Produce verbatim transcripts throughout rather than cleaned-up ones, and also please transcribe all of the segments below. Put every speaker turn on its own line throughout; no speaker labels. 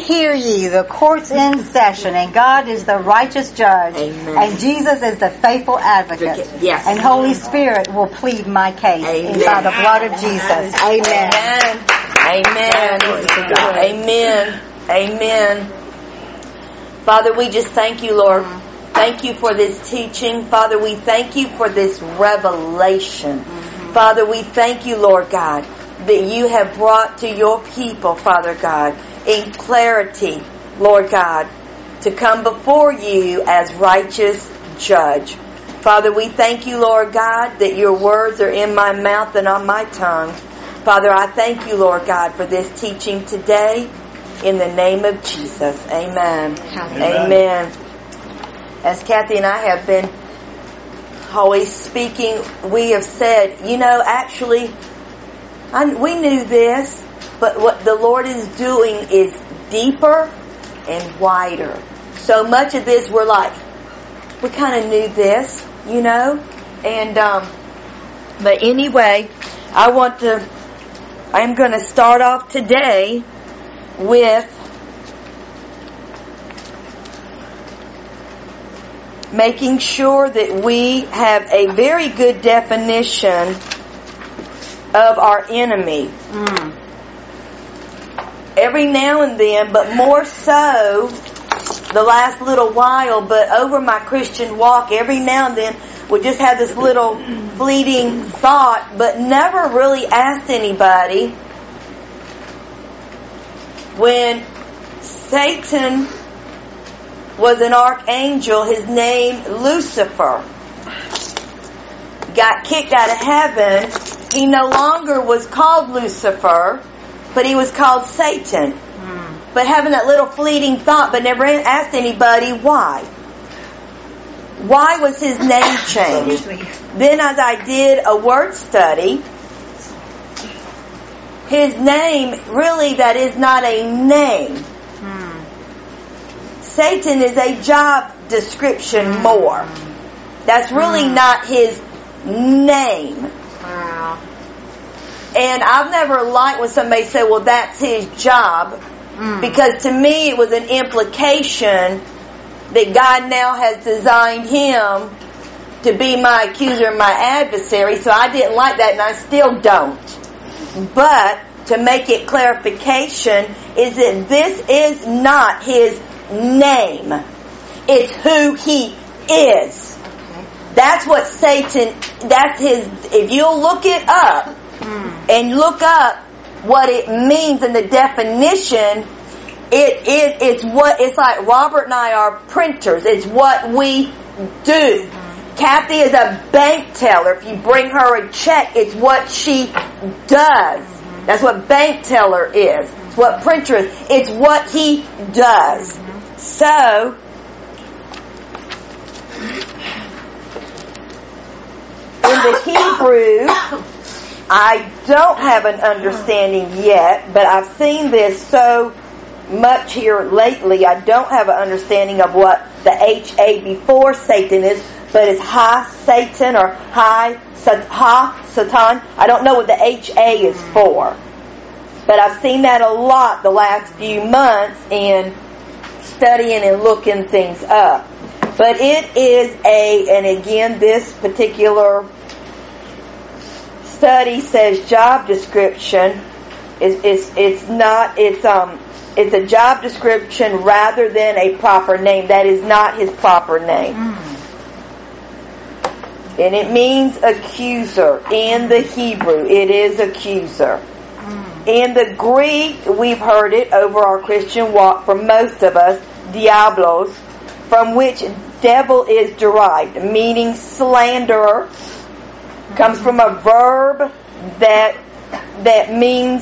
hear ye, the court's in session, and God is the righteous judge,
Amen.
And Jesus is the faithful advocate,
yes.
And Holy Spirit will plead my case
Amen.
by the blood of Jesus. Amen.
Amen. Amen. Amen. Amen. Father, we just thank you, Lord. Thank you for this teaching. Father, we thank you for this revelation. Mm-hmm. Father, we thank you, Lord God, that you have brought to your people, Father God, in clarity, Lord God, to come before you as righteous judge. Father, we thank you, Lord God, that your words are in my mouth and on my tongue. Father, I thank you, Lord God, for this teaching today. In the name of Jesus. Amen. Amen. Amen. As Kathy and I have been always speaking, we have said, you know, actually, I, we knew this, but what the Lord is doing is deeper and wider. So much of this, we're like, we kind of knew this, you know, and, um, but anyway, I want to, I'm going to start off today with making sure that we have a very good definition of our enemy. Mm. Every now and then, but more so the last little while, but over my Christian walk, every now and then we just have this little fleeting thought, but never really asked anybody. When Satan was an archangel, his name Lucifer, got kicked out of heaven, he no longer was called Lucifer, but he was called Satan. Mm. But having that little fleeting thought, but never asked anybody why. Why was his name changed? Then as I did a word study, his name, really, that is not a name. Hmm. Satan is a job description hmm. more. That's really hmm. not his name. Wow. And I've never liked when somebody said, well, that's his job. Hmm. Because to me, it was an implication that God now has designed him to be my accuser and my adversary. So I didn't like that, and I still don't. But to make it clarification is that this is not his name. It's who he is. Okay. That's what Satan, that's his, if you'll look it up mm. and look up what it means in the definition, it, it it's what, it's like Robert and I are printers. It's what we do. Mm. Kathy is a bank teller. If you bring her a check, it's what she does. That's what bank teller is. It's what printer is. It's what he does. So, in the Hebrew, I don't have an understanding yet, but I've seen this so much here lately. I don't have an understanding of what the H A before Satan is, but it's Ha Satan or Hi Ha Satan. I don't know what the H A is for, but I've seen that a lot the last few months in studying and looking things up. But it is a, and again, this particular study says job description is is it's not it's um it's a job description rather than a proper name. That is not his proper name. Mm. And it means accuser. In the Hebrew, it is accuser. Mm. In the Greek, we've heard it over our Christian walk for most of us, diablos, from which devil is derived, meaning slanderer. Mm. Comes from a verb that that means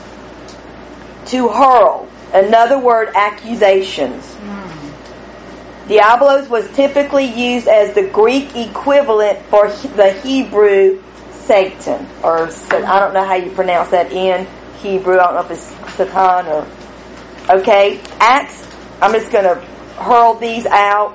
to hurl. Another word, accusations. Mm. Diablos was typically used as the Greek equivalent for the Hebrew Satan, or I don't know how you pronounce that in Hebrew. I don't know if it's Satan or okay. Acts. I'm just going to hurl these out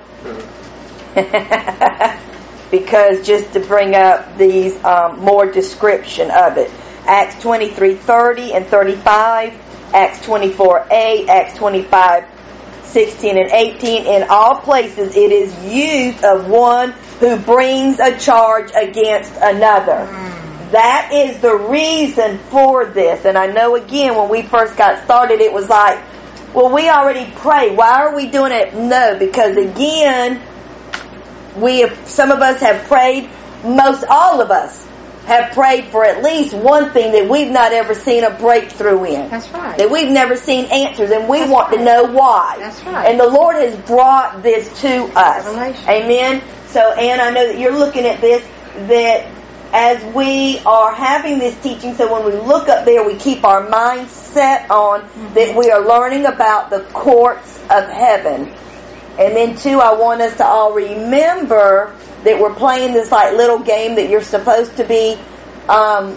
because just to bring up these um, more description of it. Acts twenty-three thirty and thirty-five, Acts twenty-four eight, Acts twenty-five sixteen and eighteen. In all places it is used of one who brings a charge against another. Mm. That is the reason for this. And I know again when we first got started it was like, well, we already prayed. Why are we doing it? No, because again, we have, some of us have prayed, most all of us have prayed for at least one thing that we've not ever seen a breakthrough in.
That's right.
That we've never seen answers, and we
That's
want
right.
to know why.
That's right.
And the Lord has brought this to us.
Revelation.
Amen. So, Ann, I know that you're looking at this, that as we are having this teaching, so when we look up there, we keep our minds set on mm-hmm. that we are learning about the courts of heaven. And then, too, I want us to all remember that we're playing this like little game that you're supposed to be um,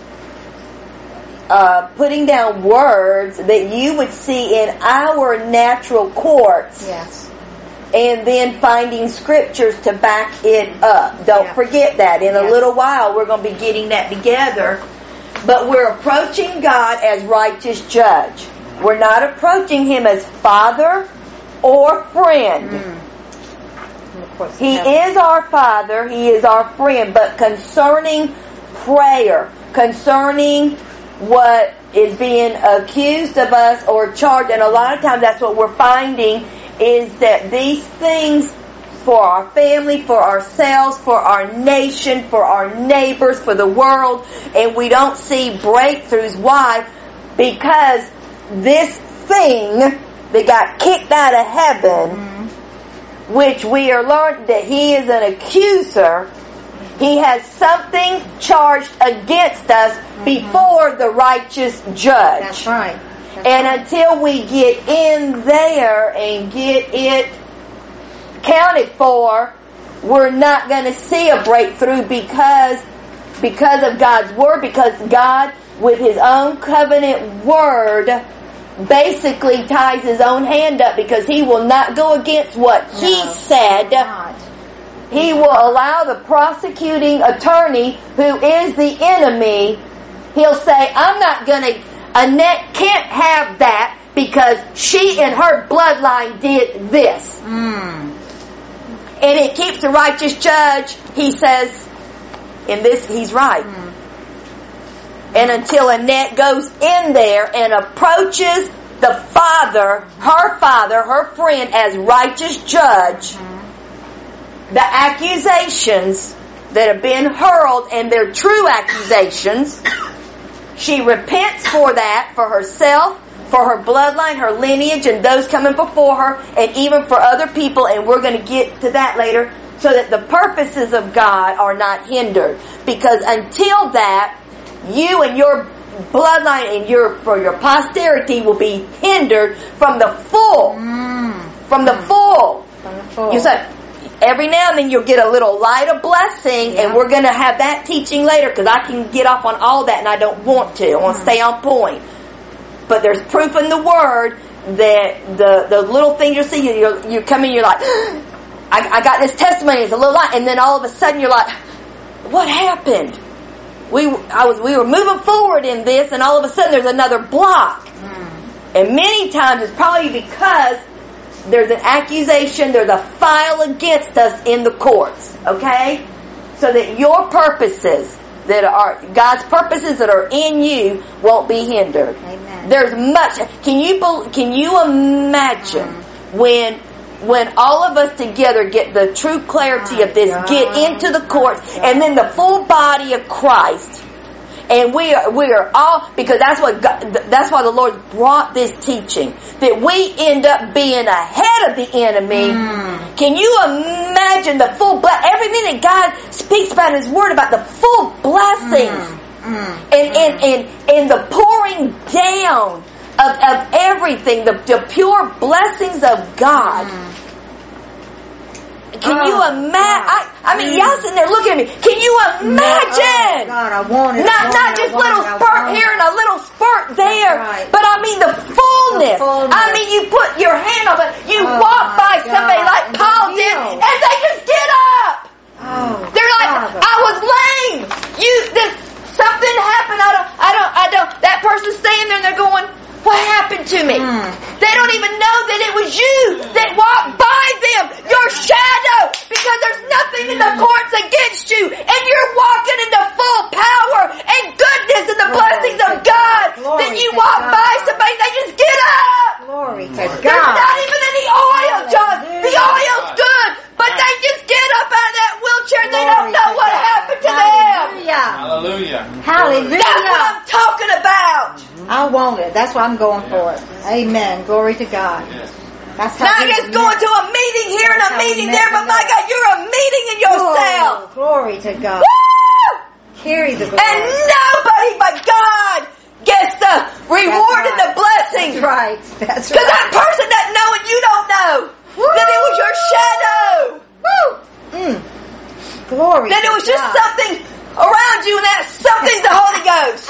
uh, putting down words that you would see in our natural courts.
Yes.
And then finding scriptures to back it up. Don't yeah. forget that. In yes. a little while, we're going to be getting that together. But we're approaching God as righteous judge. We're not approaching Him as Father or friend. Mm. He is our Father, He is our friend, but concerning prayer, concerning what is being accused of us or charged, and a lot of times that's what we're finding, is that these things for our family, for ourselves, for our nation, for our neighbors, for the world, and we don't see breakthroughs. Why? Because this thing that got kicked out of heaven, mm-hmm. which we are learned that he is an accuser, he has something charged against us mm-hmm. before the righteous judge.
That's right. That's
and
right.
until we get in there and get it counted for, we're not going to see a breakthrough because because of God's Word, because God, with His own covenant Word, basically ties His own hand up, because He will not go against what no, He said. He will allow the prosecuting attorney, who is the enemy, he'll say, I'm not going to, Annette can't have that because she and her bloodline did this. Mm. And it keeps the righteous judge, he says, in this, he's right. Mm. And until Annette goes in there and approaches the father, her father, her friend, as righteous judge, mm-hmm. the accusations that have been hurled, and they're true accusations, she repents for that, for herself, for her bloodline, her lineage, and those coming before her, and even for other people, and we're going to get to that later, so that the purposes of God are not hindered. Because until that, you and your bloodline and your for your posterity will be hindered from the full. Mm. From the full.
From the full.
You said every now and then you'll get a little light of blessing, yeah. and we're going to have that teaching later, because I can get off on all that and I don't want to. I want to mm. stay on point. But there's proof in the Word that the the little things you see, you're, you come in, you're like, I, I got this testimony, it's a little light, and then all of a sudden you're like, what happened? We I was we were moving forward in this, and all of a sudden there's another block. Mm. And many times it's probably because there's an accusation, there's a file against us in the courts. Okay? So that your purposes that are God's purposes that are in you won't be hindered.
Amen.
There's much. Can you can you imagine mm. when when all of us together get the true clarity of this, God. Get into the courts, and then the full body of Christ, and we are we are all, because that's what God, that's why the Lord brought this teaching, that we end up being ahead of the enemy. Mm. Can you imagine the full ble- everything that God speaks about in His Word about the full blessings mm. Mm. and and and and the pouring down Of, of everything, the, the pure blessings of God. Mm. Can oh, you imagine? I, I mean, mm. y'all sitting there looking at me. Can you imagine?
No, oh, God, I want it.
Not,
I want
not
it,
just
I
little
it,
spurt here and a little spurt there,
right.
but I mean the fullness. the fullness. I mean, you put your hand on it, you oh, walk by God. somebody like and Paul did, and they just get up.
Oh,
They're like, Father. I was lame. You this. Something happened. I don't. I don't. I
Mm.
They don't even know that it was you that walked by them, your shadow, because there's nothing in the courts against you, and you're walking into full power and goodness and the
Glory
blessings of God.
Glory
Then you
to
walk
God.
by somebody, they just get up.
Glory to
There's
God.
not even any oil, John. The
Hallelujah.
oil's good, but they just get up out of that wheelchair and they
Glory
don't know
to
what
God.
happened to them.
Hallelujah.
Hallelujah.
Hallelujah.
That's what I'm talking about.
I want it. That's why I'm going for it. Amen. Glory to God.
Yes.
That's how
Not
we
just
met.
going to a meeting here and
That's
a
how we
meeting
met
there, but
the
my
Lord.
God, you're a meeting in yourself.
Oh, glory to God.
Woo!
Carry the glory.
And nobody but God gets the reward
That's
and the
right.
blessing.
That's right. That's
Because
right.
that person doesn't know and you don't know that it was your shadow.
Woo! Mm. Glory
That
to
it was just
God.
something around you and that something's the Holy Ghost.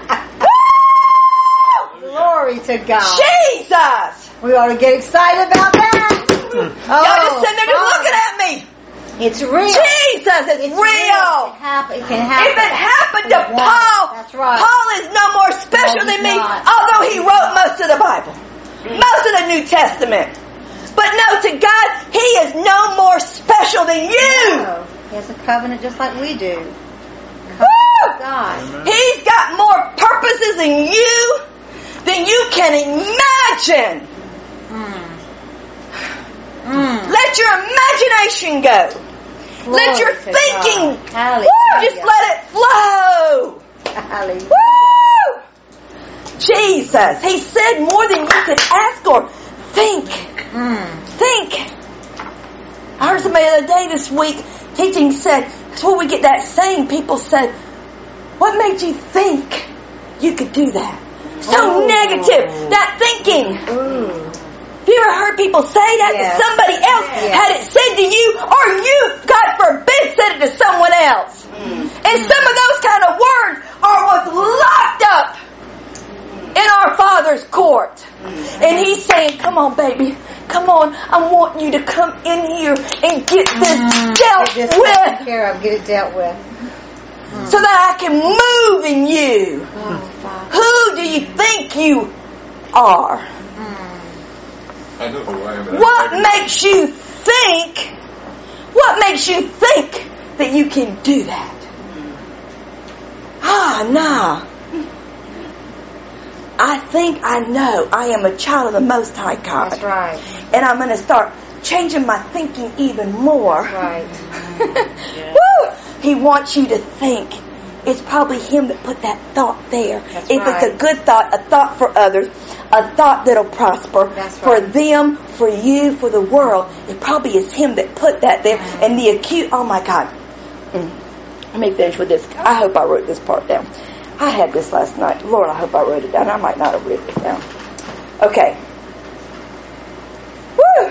Woo!
Glory to God.
Jesus!
We ought to get excited about that. Oh,
Y'all just sitting there just
Father.
looking at me.
It's real.
Jesus, it's,
It's
real.
It, happen, it can happen.
If it happened to
Wow,
Paul,
that's right.
Paul is no more special
No,
than
he's
me,
not.
although he wrote most of the Bible, most of the New Testament. But no, to God, he is no more special than you.
No, he has a covenant just like we do.
Woo!
God.
He's got more purposes in you than you can imagine.
Mm. Mm.
Let your imagination go.
Glory
let your
to
thinking,
God. Hallelujah.
woo, just let it flow.
Hallelujah.
Woo! Jesus, he said more than you could ask or think.
Mm.
Think. I heard somebody the other day this week teaching said, that's where we get that saying. People said, what made you think you could do that? So
Oh.
negative. That thinking.
Ooh.
Have you ever heard people say that
Yes.
to somebody else?
Yes.
Had it said to you, or you, God forbid, said it to someone else?
Mm.
And some of those kind of words are what's locked up in our Father's court. And He's saying, come on, baby. Come on. I want you to come in here and get this
Mm.
dealt
Get this
with
taken care of. Get it dealt with. Mm.
so that I can move in you.
Oh, Father.
Who do you think you are?
Mm.
I know who I am.
What makes you think, what makes you think that you can do that? Ah, nah. I think I know I am a child of the Most High God.
That's right.
And I'm going to start changing my thinking even more.
Right.
Woo! He wants you to think. It's probably Him that put that thought there.
That's
if
right.
it's a good thought, a thought for others, a thought that'll prosper
That's
for
right.
them, for you, for the world, it probably is Him that put that there. And the acute, oh my God. Mm. Let me finish with this. I hope I wrote this part down. I had this last night. Lord, I hope I wrote it down. I might not have written it down. Okay. Woo!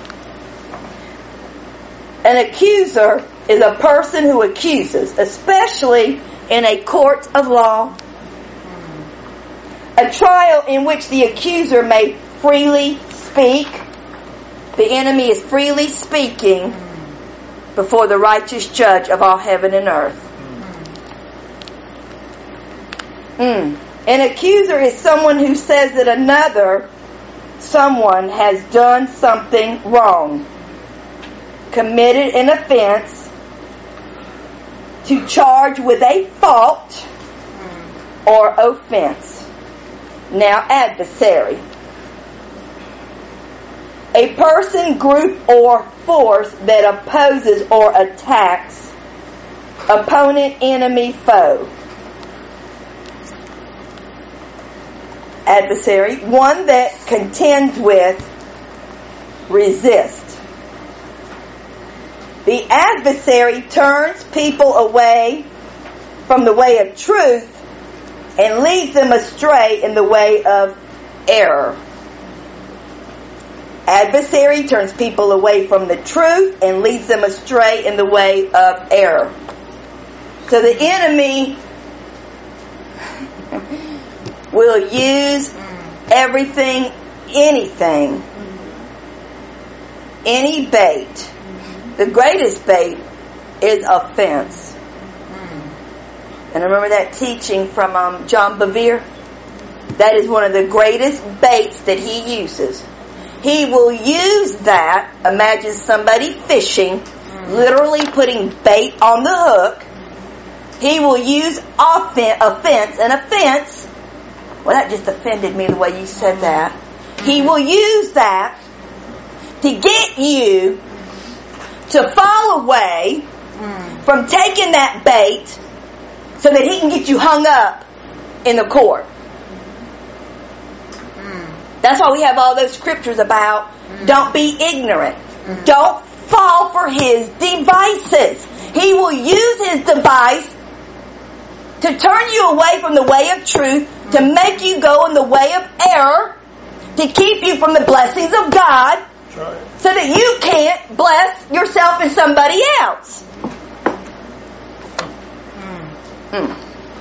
An accuser is a person who accuses, especially in a court of law. A trial in which the accuser may freely speak. The enemy is freely speaking before the righteous judge of all heaven and earth. Mm. An accuser is someone who says that another someone has done something wrong, committed an offense, to charge with a fault or offense. Now, adversary. A person, group, or force that opposes or attacks opponent, enemy, foe. Adversary, one that contends with, resist. The adversary turns people away from the way of truth and leads them astray in the way of error. Adversary turns people away from the truth and leads them astray in the way of error. So the enemy will use everything, anything, any bait. The greatest bait is offense. And I remember that teaching from um, John Bevere. That is one of the greatest baits that he uses. He will use that. Imagine somebody fishing, literally putting bait on the hook. He will use offen- offense and offense. Well, that just offended me the way you said that. He will use that to get you to fall away from taking that bait so that he can get you hung up in the court. That's why we have all those scriptures about don't be ignorant. Don't fall for his devices. He will use his device to turn you away from the way of truth, to make you go in the way of error, to keep you from the blessings of God, so that you can't bless yourself and somebody else. Mm.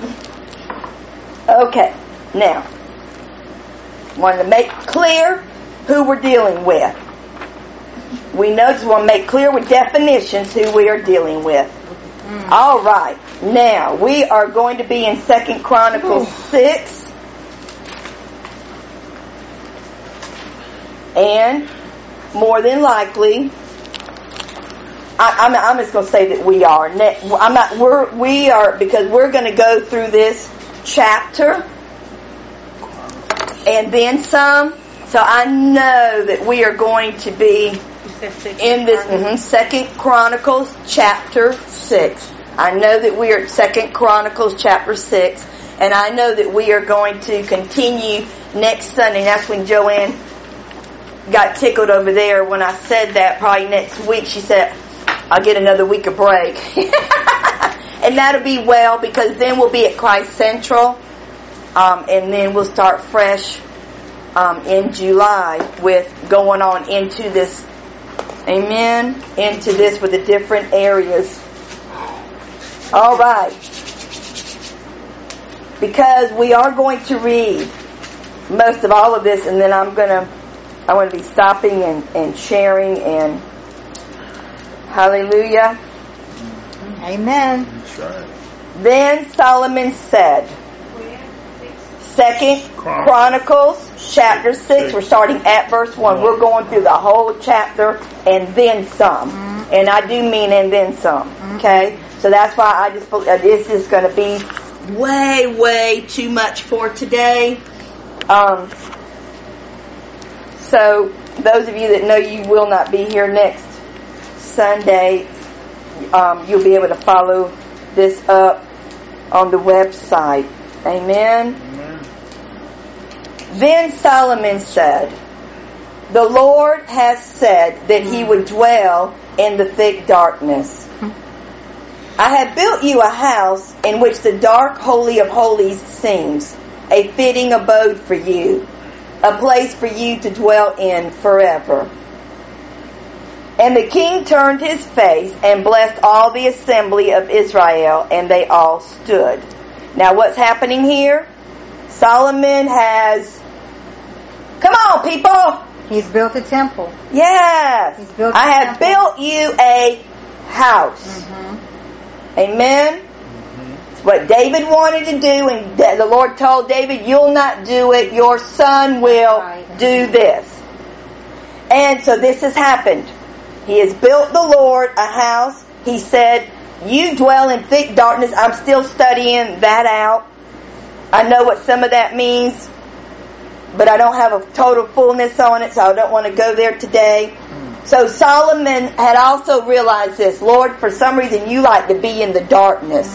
Okay, now, wanted to make clear who we're dealing with. We know, just want to make clear with definitions who we are dealing with. Mm. All right, now we are going to be in Second Chronicles six, and more than likely, I, I'm, I'm just going to say that we are. I'm not. We're we are because we're going to go through this chapter and then some. So I know that we are going to be in this mm-hmm, Second Chronicles chapter six. I know that we are at Second Chronicles chapter six, and I know that we are going to continue next Sunday. That's when Joanne got tickled over there when I said that. Probably next week she said, I'll get another week of break. And that'll be well, because then we'll be at Christ Central, um, and then we'll start fresh um, in July with going on into this, amen, into this with the different areas. All right. Because we are going to read most of all of this, and then I'm going to I want to be stopping and, and sharing and hallelujah.
Amen.
That's right.
Then Solomon said, Second Chronicles chapter six, we're starting at verse one. We're going through the whole chapter and then some. Mm-hmm. And I do mean and then some. Okay? So that's why I just uh, this is going to be way, way too much for today. Um So, those of you that know you will not be here next Sunday, um, you'll be able to follow this up on the website. Amen? Amen. Then Solomon said, the Lord has said that he would dwell in the thick darkness. I have built you a house in which the dark holy of holies seems a fitting abode for you, a place for you to dwell in forever. And the king turned his face and blessed all the assembly of Israel, and they all stood. Now what's happening here? Solomon has, come on people!
He's built a temple.
Yes!
He's built a
I have
temple.
built you a house. Mm-hmm. Amen? What David wanted to do, and the Lord told David, you'll not do it, your son will do this. And so this has happened. He has built the Lord a house. He said, you dwell in thick darkness. I'm still studying that out. I know what some of that means, but I don't have a total fullness on it, so I don't want to go there today. So Solomon had also realized this. Lord, for some reason you like to be in the darkness.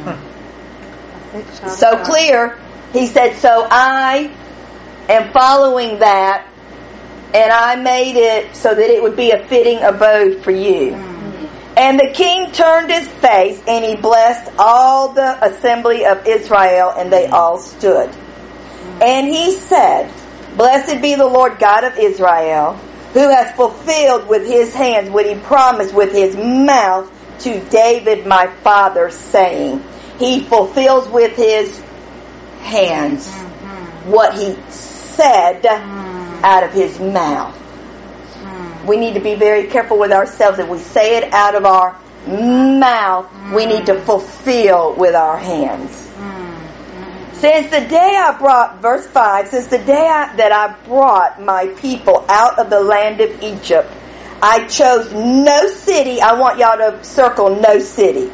So clear, he said, so I am following that, and I made it so that it would be a fitting abode for you. Mm-hmm. And the king turned his face, and he blessed all the assembly of Israel, and they all stood. Mm-hmm. And he said, blessed be the Lord God of Israel, who has fulfilled with his hands what he promised with his mouth to David my father, saying, he fulfills with his hands mm-hmm. what he said mm-hmm. out of his mouth. Mm-hmm. We need to be very careful with ourselves. If we say it out of our mouth, mm-hmm. we need to fulfill with our hands. Mm-hmm. Since the day I brought, verse five, since the day I, that I brought my people out of the land of Egypt, I chose no city. I want y'all to circle no city.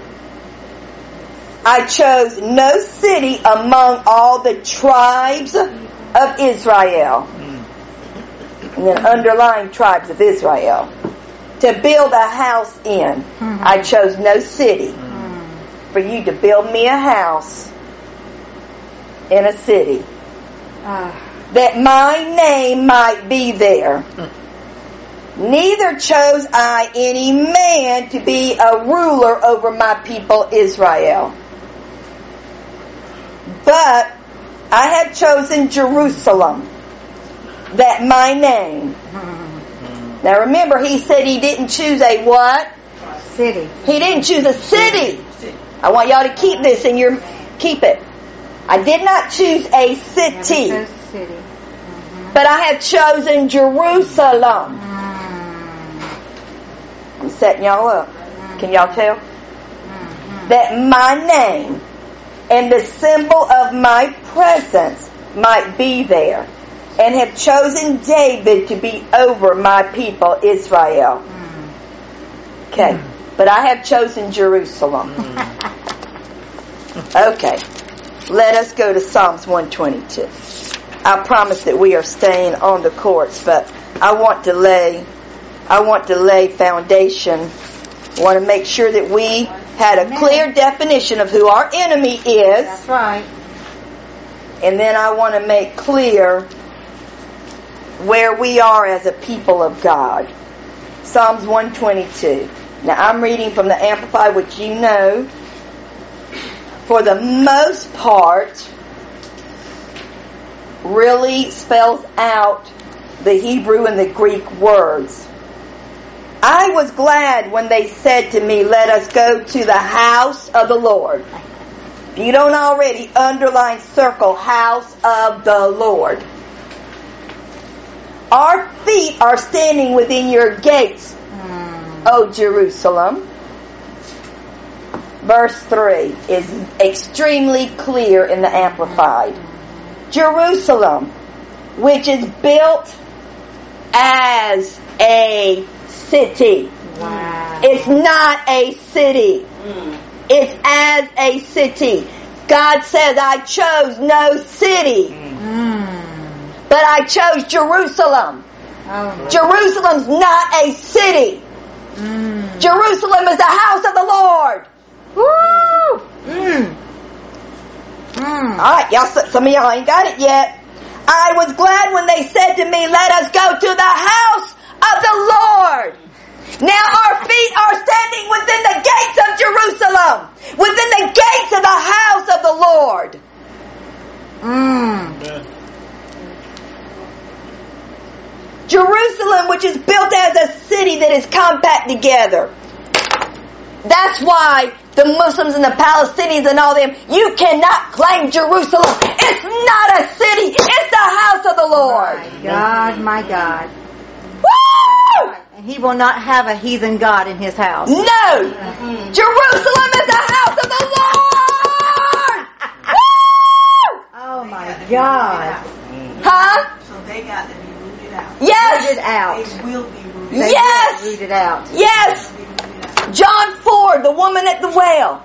I chose no city among all the tribes of Israel. And then underlying tribes of Israel. To build a house in. Mm-hmm. I chose no city. Mm-hmm. For you to build me a house in a city. Uh. That my name might be there. Mm. Neither chose I any man to be a ruler over my people Israel. But I have chosen Jerusalem, that my name. Mm-hmm. Now remember, he said he didn't choose a what?
City.
He didn't choose a city. I want y'all to keep this in your, keep it. I did not choose a city.
Never chose a city. Mm-hmm.
But I have chosen Jerusalem. Mm-hmm. I'm setting y'all up. Mm-hmm. Can y'all tell? Mm-hmm. That my name and the symbol of my presence might be there, and have chosen David to be over my people Israel. Mm. Okay, mm. But I have chosen Jerusalem. Mm. Okay, let us go to Psalms one twenty-two. I promise that we are staying on the course, but I want to lay, I want to lay foundation. I want to make sure that we had a Amen. Clear definition of who our enemy is.
That's right.
And then I want to make clear where we are as a people of God. Psalms one twenty-two. Now I'm reading from the Amplified, which you know, for the most part, really spells out the Hebrew and the Greek words. I was glad when they said to me, let us go to the house of the Lord. If you don't already, underline, circle, house of the Lord. Our feet are standing within your gates, mm. O Jerusalem. Verse three is extremely clear in the Amplified. Jerusalem, which is built as a city.
Wow.
It's not a city. Mm. It's as a city. God says, I chose no city. Mm. But I chose Jerusalem. Oh, Jerusalem's not a city. Mm. Jerusalem is the house of the Lord. Woo! Mm. Mm. Alright, y'all, some of y'all ain't got it yet. I was glad when they said to me, let us go to the house of the Lord. Now our feet are standing within the gates of Jerusalem, within the gates of the house of the Lord. Mm. Yeah. Jerusalem, which is built as a city that is compact together. That's why the Muslims and the Palestinians and all them, you cannot claim Jerusalem. It's not a city. It's the house of the Lord.
My God, my God.
Woo!
And he will not have a heathen God in his house.
No. Mm-hmm. Jerusalem is the house of the Lord. Woo!
Oh my God.
Huh?
So they got to be rooted out.
Yes.
Rooted out.
They will be rooted
They
out.
Yes.
will be rooted out.
Yes. John four, the woman at the well.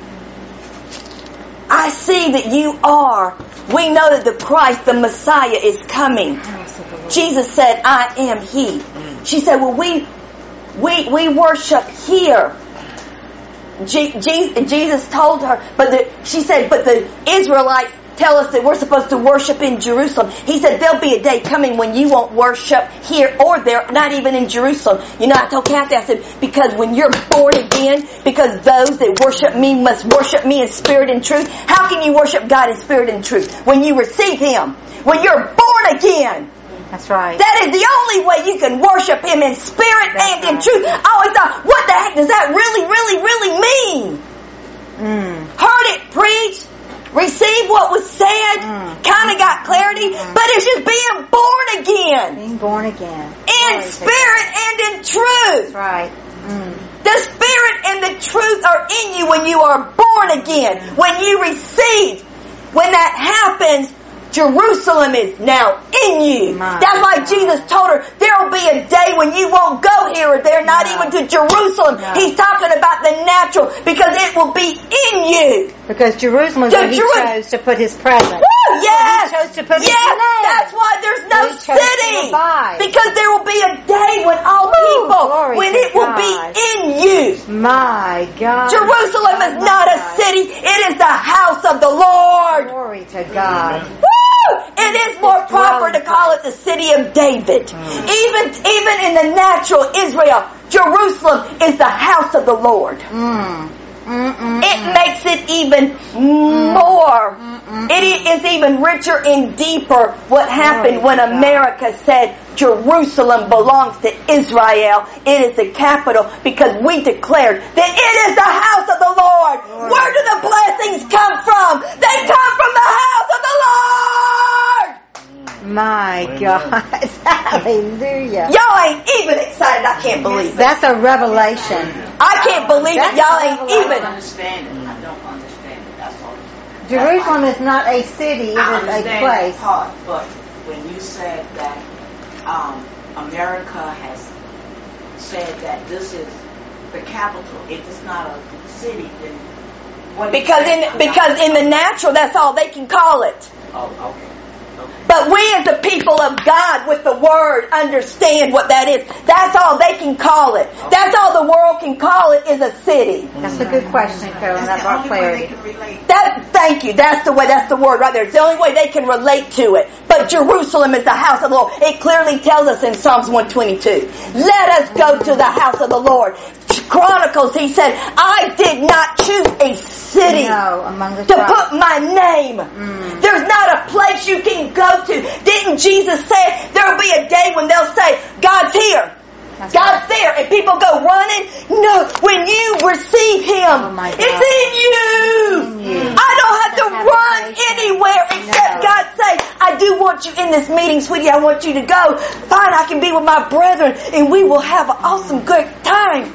I see that you are. We know that the Christ, the Messiah, is coming. Jesus said, I am He. She said, well, we we we worship here. Je- Je- Jesus told her, but the, she said, but the Israelites tell us that we're supposed to worship in Jerusalem. He said, there'll be a day coming when you won't worship here or there, not even in Jerusalem. You know, I told Kathy, I said, because when you're born again, because those that worship me must worship me in spirit and truth. How can you worship God in spirit and truth? When you receive Him. When you're born again.
That's right.
That is the only way you can worship Him in spirit
That's
and in
right.
truth. I always thought, what the heck does that really, really, really mean?
Mm.
Heard it preached. Received what was said, mm. kind of got clarity, mm. but it's just being born again.
Being born again.
In Glory spirit and in truth.
That's right. Mm.
The spirit and the truth are in you when you are born again. When you receive, when that happens, Jerusalem is now in you.
My
That's why
God.
Jesus told her, there will be a day when you won't go here or there, not
No.
even to Jerusalem.
No.
He's talking about the natural, because it will be in you.
Because Jerusalem is
The
where he
Jeru-
chose to put his presence.
Woo! Yes!
He chose to put his
yes!
name.
That's why there's no
He chose to
city.
abide.
Because there will be a day when all
Woo!
people,
Glory
when
to
it will
God.
be in you.
My God.
Jerusalem is
My
not a
God.
city. It is the house of the Lord.
Glory to God.
Woo! It is more proper to call it the city of David. Even, even in the natural Israel, Jerusalem is the house of the Lord.
Mm. Mm-mm.
It makes it even more. It is even richer and deeper what happened when America said Jerusalem belongs to Israel. It is the capital, because we declared that it is the house of the Lord. Where do the blessings come from? They come from the house of the Lord.
My God. Hallelujah.
Y'all ain't even excited. I can't believe it.
That's a revelation.
I can't believe it. Y'all ain't
I don't
even.
understand it. I don't understand it. That's all.
Jerusalem is not a city, it
I
is a
understand
place.
that part, but when you said that um, America has said that this is the capital, if it's not a city, then what? is
Because
that?
in because in the natural, that's all they can call it.
Oh, okay.
But we as the people of God with the Word understand what that is. That's all they can call it. That's all the world can call it, is a city.
That's a good question, Carolyn. That
That's the
brought
only way they
clarity.
can relate.
That, thank you. That's the way, that's the word right there. It's the only way they can relate to it. But Jerusalem is the house of the Lord. It clearly tells us in Psalms one twenty-two. Let us go to the house of the Lord. Chronicles, he said, I did not choose a city
No, among the
to
tribes.
put my name.
Mm.
There's not a place you can go to. Didn't Jesus say there will be a day when they'll say, God's here.
That's
God's there. And people go running. No, when you receive Him,
Oh, my God.
it's in you.
In you.
I don't have to
That
run
habitation.
anywhere except
No.
God say, I do want you in this meeting, sweetie. I want you to go. Fine, I can be with my brethren and we will have an awesome, great time.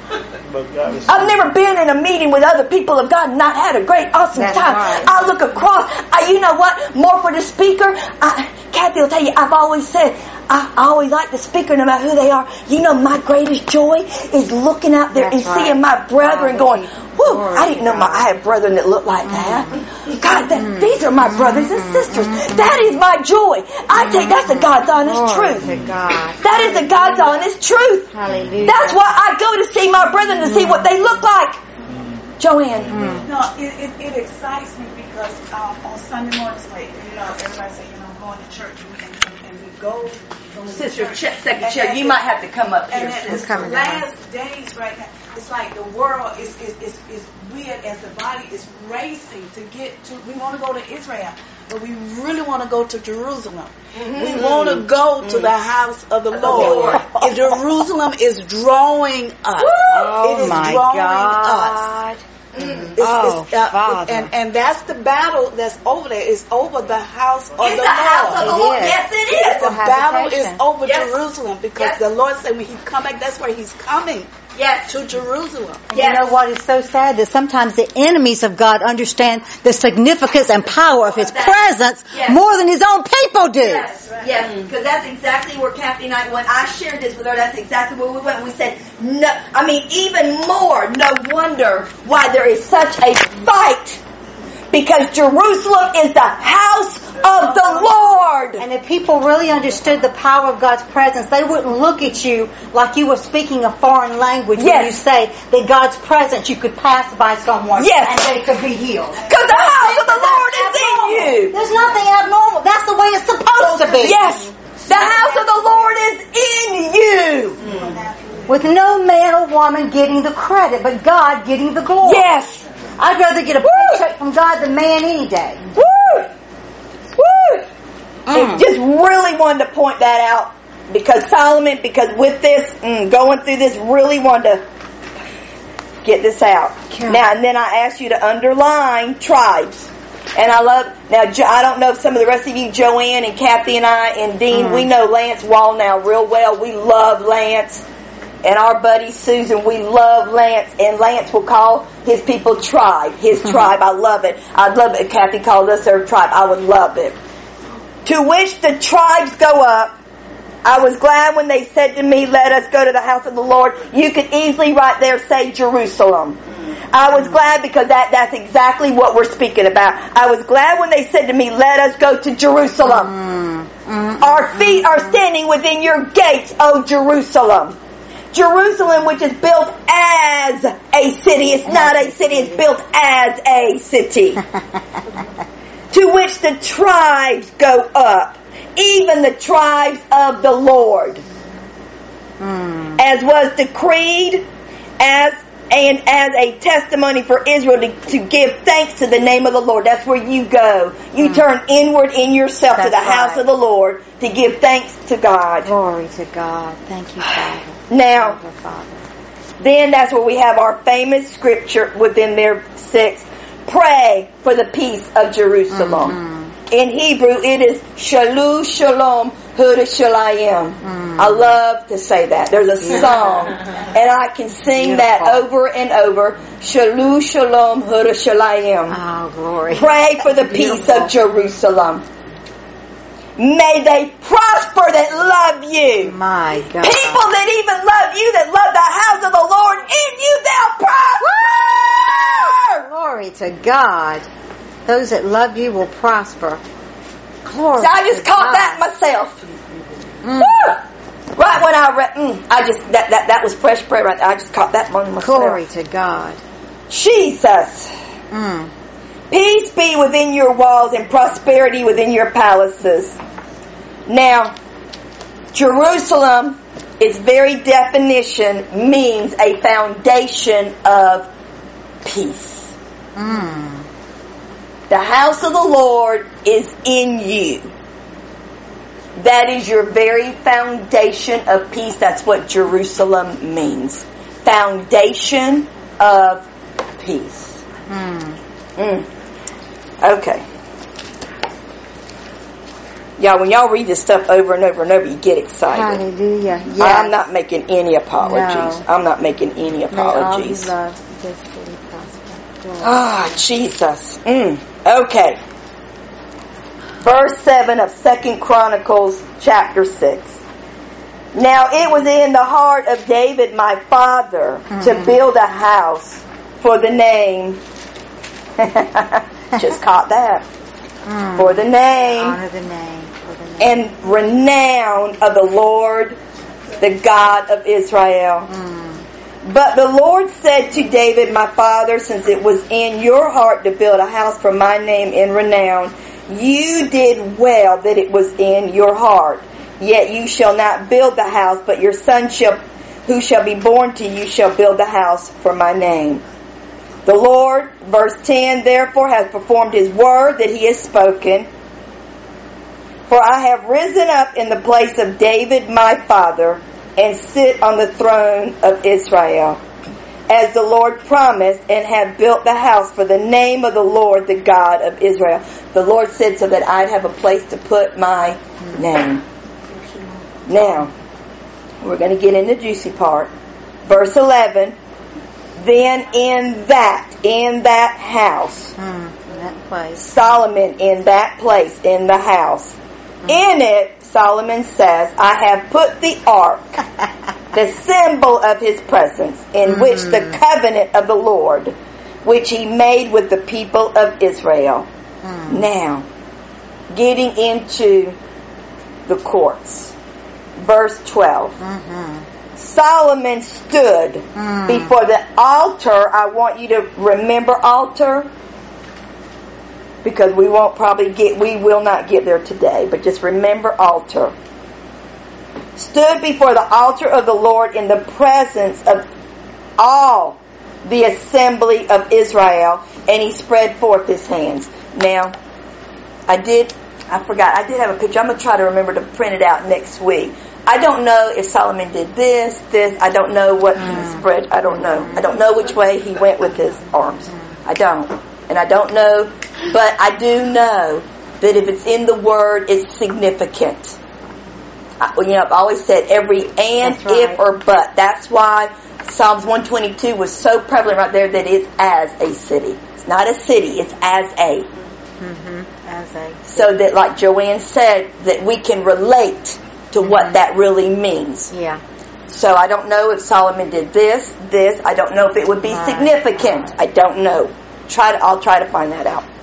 I've never been in a meeting with other people of God and not had a great, awesome
That's
time.
right.
I look across. I, you know what? More for the speaker. I, Kathy will tell you, I've always said, I, I always like the speaker no matter who they are. You know, my greatest joy is looking out there
That's
and seeing
right.
my brethren
Oh,
going, whoo,
glory
I didn't know
to
my,
God.
I had brethren that looked like that. God, that, these are my brothers and sisters. That is my joy. I take, that's a God's honest
Glory
truth.
to God.
That is a God's honest truth.
Hallelujah.
That's why I go to see my brethren to see what they look like. Joanne.
No, it, it, it excites me because um, on Sunday mornings, like, you know, everybody say, you know, I'm going to church and, and, and we go. go to
Sister,
church.
check, second
And-
chair,
and
you
it-
might have to come up here.
And then
It's
the
coming down.
last days right now, it's like the world is, is, is, is weird as the body is racing to get to, we want to go to Israel, but we really want to go to Jerusalem. We want to go to the house of the Lord. And Jerusalem is drawing us.
Oh,
it is
my
drawing
God.
us. It's,
Oh,
it's, uh,
Father.
and, and that's the battle that's over there. It's over the house of
It's
the
the house of
Lord.
the
It
Lord.
is.
Yes, it
Yes,
is.
the battle is
habitation.
over
Yes.
Jerusalem because
Yes.
the Lord said when He come back, that's where He's coming,
Yes.
to Jerusalem.
And you know what is so sad that sometimes the enemies of God understand the significance and power of His presence
Yes.
more than His own people do.
Yes, yes, because that's exactly where Kathy and I, when I shared this with her, that's exactly where we went. We said, no, I mean, even more, no wonder why there is such a fight. Because Jerusalem is the house of the Lord.
And if people really understood the power of God's presence, they wouldn't look at you like you were speaking a foreign language when
Yes.
you say that God's presence, you could pass by someone
Yes.
and they could be healed.
Because the house of the Lord is in you.
There's nothing abnormal. That's the way it's supposed to be.
Yes, the house of the Lord is in you.
With no man or woman getting the credit, but God getting the glory.
Yes.
I'd rather get a paycheck from God than man any day.
Woo! Woo!
Mm.
It just really wanted to point that out because Solomon, because with this, mm, going through this, really wanted to get this out.
Sure.
Now, and then I asked you to underline tribes. And I love, now Jo- I don't know if some of the rest of you, Joanne and Kathy and I and Dean,
Mm.
we know Lance Wall now real well. We love Lance. and our buddy Susan, we love Lance, and Lance will call his people tribe. His tribe. I love it. I'd love it if Kathy called us their tribe. I would love it. To which the tribes go up. I was glad when they said to me, let us go to the house of the Lord. You could easily right there say Jerusalem. I was glad because that, that's exactly what we're speaking about. I was glad when they said to me, let us go to Jerusalem. Mm-hmm. Our feet are standing within your gates, O Jerusalem. Jerusalem, which is built as a city. It's not a city, it's built as a city. To which the tribes go up, even the tribes of the Lord. Mm. As was decreed, as and as a testimony for Israel to, to give thanks to the name of the Lord. That's where you go. You mm. turn inward in yourself That's to the right. house of the Lord to give thanks to God.
Glory to God. Thank you, Father.
Now,
Father, Father.
Then that's where we have our famous scripture within there six. Pray for the peace of Jerusalem. Mm-hmm. In Hebrew, it is Shalu Shalom Hudashalayim. Mm. I love to say that. There's a song, and I can sing Beautiful. that over and over. Shalu Shalom Hudashalayim.
Oh, glory.
Pray for the Beautiful. peace of Jerusalem. May they prosper that love you.
My God.
People that even love you, that love the house of the Lord, in you they'll prosper.
Glory to God. Those that love you will prosper. Glory
so I just
to
caught
God.
that myself.
Mm.
Right when I read, mm, I just that, that that was fresh prayer right there. I just caught that one myself.
Glory to God.
Jesus.
Mm.
Peace be within your walls and prosperity within your palaces. Now, Jerusalem, its very definition means a foundation of peace.
Mm.
The house of the Lord is in you. That is your very foundation of peace. That's what Jerusalem means. Foundation of peace.
Mm.
Mm. Okay. Y'all, when y'all read this stuff over and over and over, you get excited.
Hallelujah. Yes.
I'm not making any apologies.
No.
I'm not making any apologies.
May all you love this fully prosper.
Ah, oh, Jesus. Mm. Okay. Verse seven of Second Chronicles chapter six. Now it was in the heart of David my father mm-hmm. to build a house for the name. Just caught that. Mm. For the name.
Honor the name. For the name.
And renown of the Lord, the God of Israel.
Mm.
But the Lord said to David, my father, since it was in your heart to build a house for my name in renown, you did well that it was in your heart. Yet you shall not build the house, but your son shall, who shall be born to you shall build the house for my name. The Lord, verse ten, therefore has performed his word that he has spoken. For I have risen up in the place of David my father, and sit on the throne of Israel, as the Lord promised, and have built the house for the name of the Lord, the God of Israel. The Lord said so that I'd have a place to put my name. Now, we're going to get in the juicy part. Verse eleven. Then in that, in that house,
mm, in that place,
Solomon in that place, in the house, mm. in it, Solomon says, I have put the ark, the symbol of his presence, in mm-hmm. which the covenant of the Lord, which he made with the people of Israel. Mm. Now, getting into the courts. Verse twelve.
Mm-hmm.
Solomon stood mm. before the altar. I want you to remember altar, because we won't probably get, we will not get there today, but just remember altar. Stood before the altar of the Lord in the presence of all the assembly of Israel, and he spread forth his hands. Now, I did, I forgot, I did have a picture. I'm going to try to remember to print it out next week. I don't know if Solomon did this, this. I don't know what mm. he spread. I don't know. I don't know which way he went with his arms. I don't. And I don't know. But I do know that if it's in the Word, it's significant. I, you know, I've always said every and,
That's right.
if, or but. That's why Psalms one twenty-two was so prevalent right there that it's as a city. It's not a city, it's as a.
Mm-hmm. As a.
So that, like Joanne said, that we can relate to
Mm-hmm.
what that really means.
Yeah.
So I don't know if Solomon did this, this. I don't know if it would be
Right.
significant. I don't know. Try to, I'll try to find that out.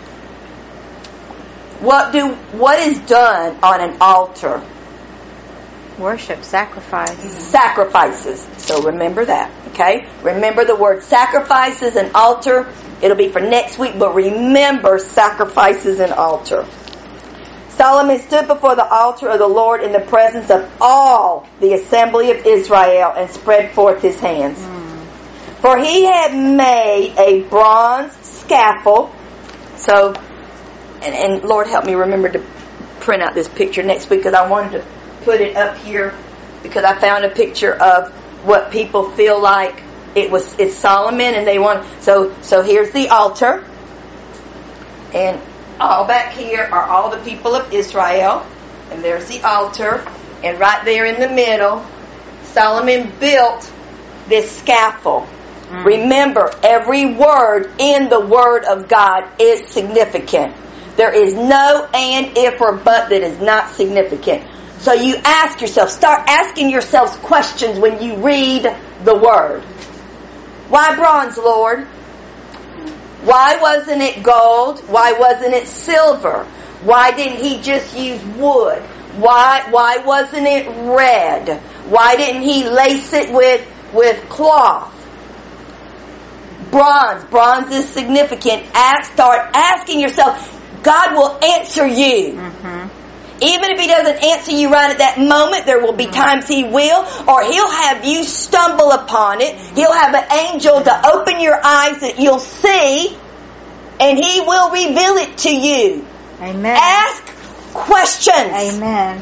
What do what is done on an altar?
Worship, sacrifice.
Sacrifices. So remember that, okay? Remember the word sacrifices and altar. It'll be for next week, but remember sacrifices and altar. Solomon stood before the altar of the Lord in the presence of all the assembly of Israel and spread forth his hands. Mm. For he had made a bronze scaffold. So, and, and Lord help me remember to print out this picture next week, because I wanted to put it up here because I found a picture of what people feel like it was. It's Solomon, and they want. So, so here's the altar, and all back here are all the people of Israel, and there's the altar, and right there in the middle, Solomon built this scaffold. Mm. Remember, every word in the Word of God is significant. There is no and, if, or but that is not significant. So you ask yourself, start asking yourselves questions when you read the Word. Why bronze, Lord? Why wasn't it gold? Why wasn't it silver? Why didn't he just use wood? Why why wasn't it red? Why didn't he lace it with, with cloth? Bronze. Bronze is significant. Ask, start asking yourself. God will answer you. Mm-hmm. Even if he doesn't answer you right at that moment, there will be times he will, or he'll have you stumble upon it. He'll have an angel to open your eyes that you'll see, and he will reveal it to you.
Amen.
Ask questions.
Amen.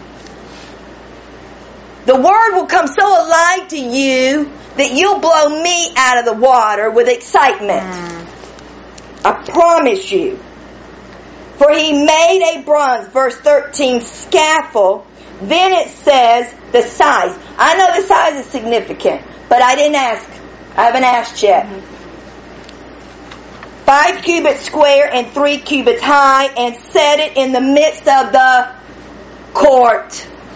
The word will come so alive to you that you'll blow me out of the water with excitement. Mm. I promise you. For he made a bronze, verse thirteen, scaffold. Then it says the size. I know the size is significant, but I didn't ask. I haven't asked yet. Mm-hmm. Five cubits square and three cubits high, and set it in the midst of the court.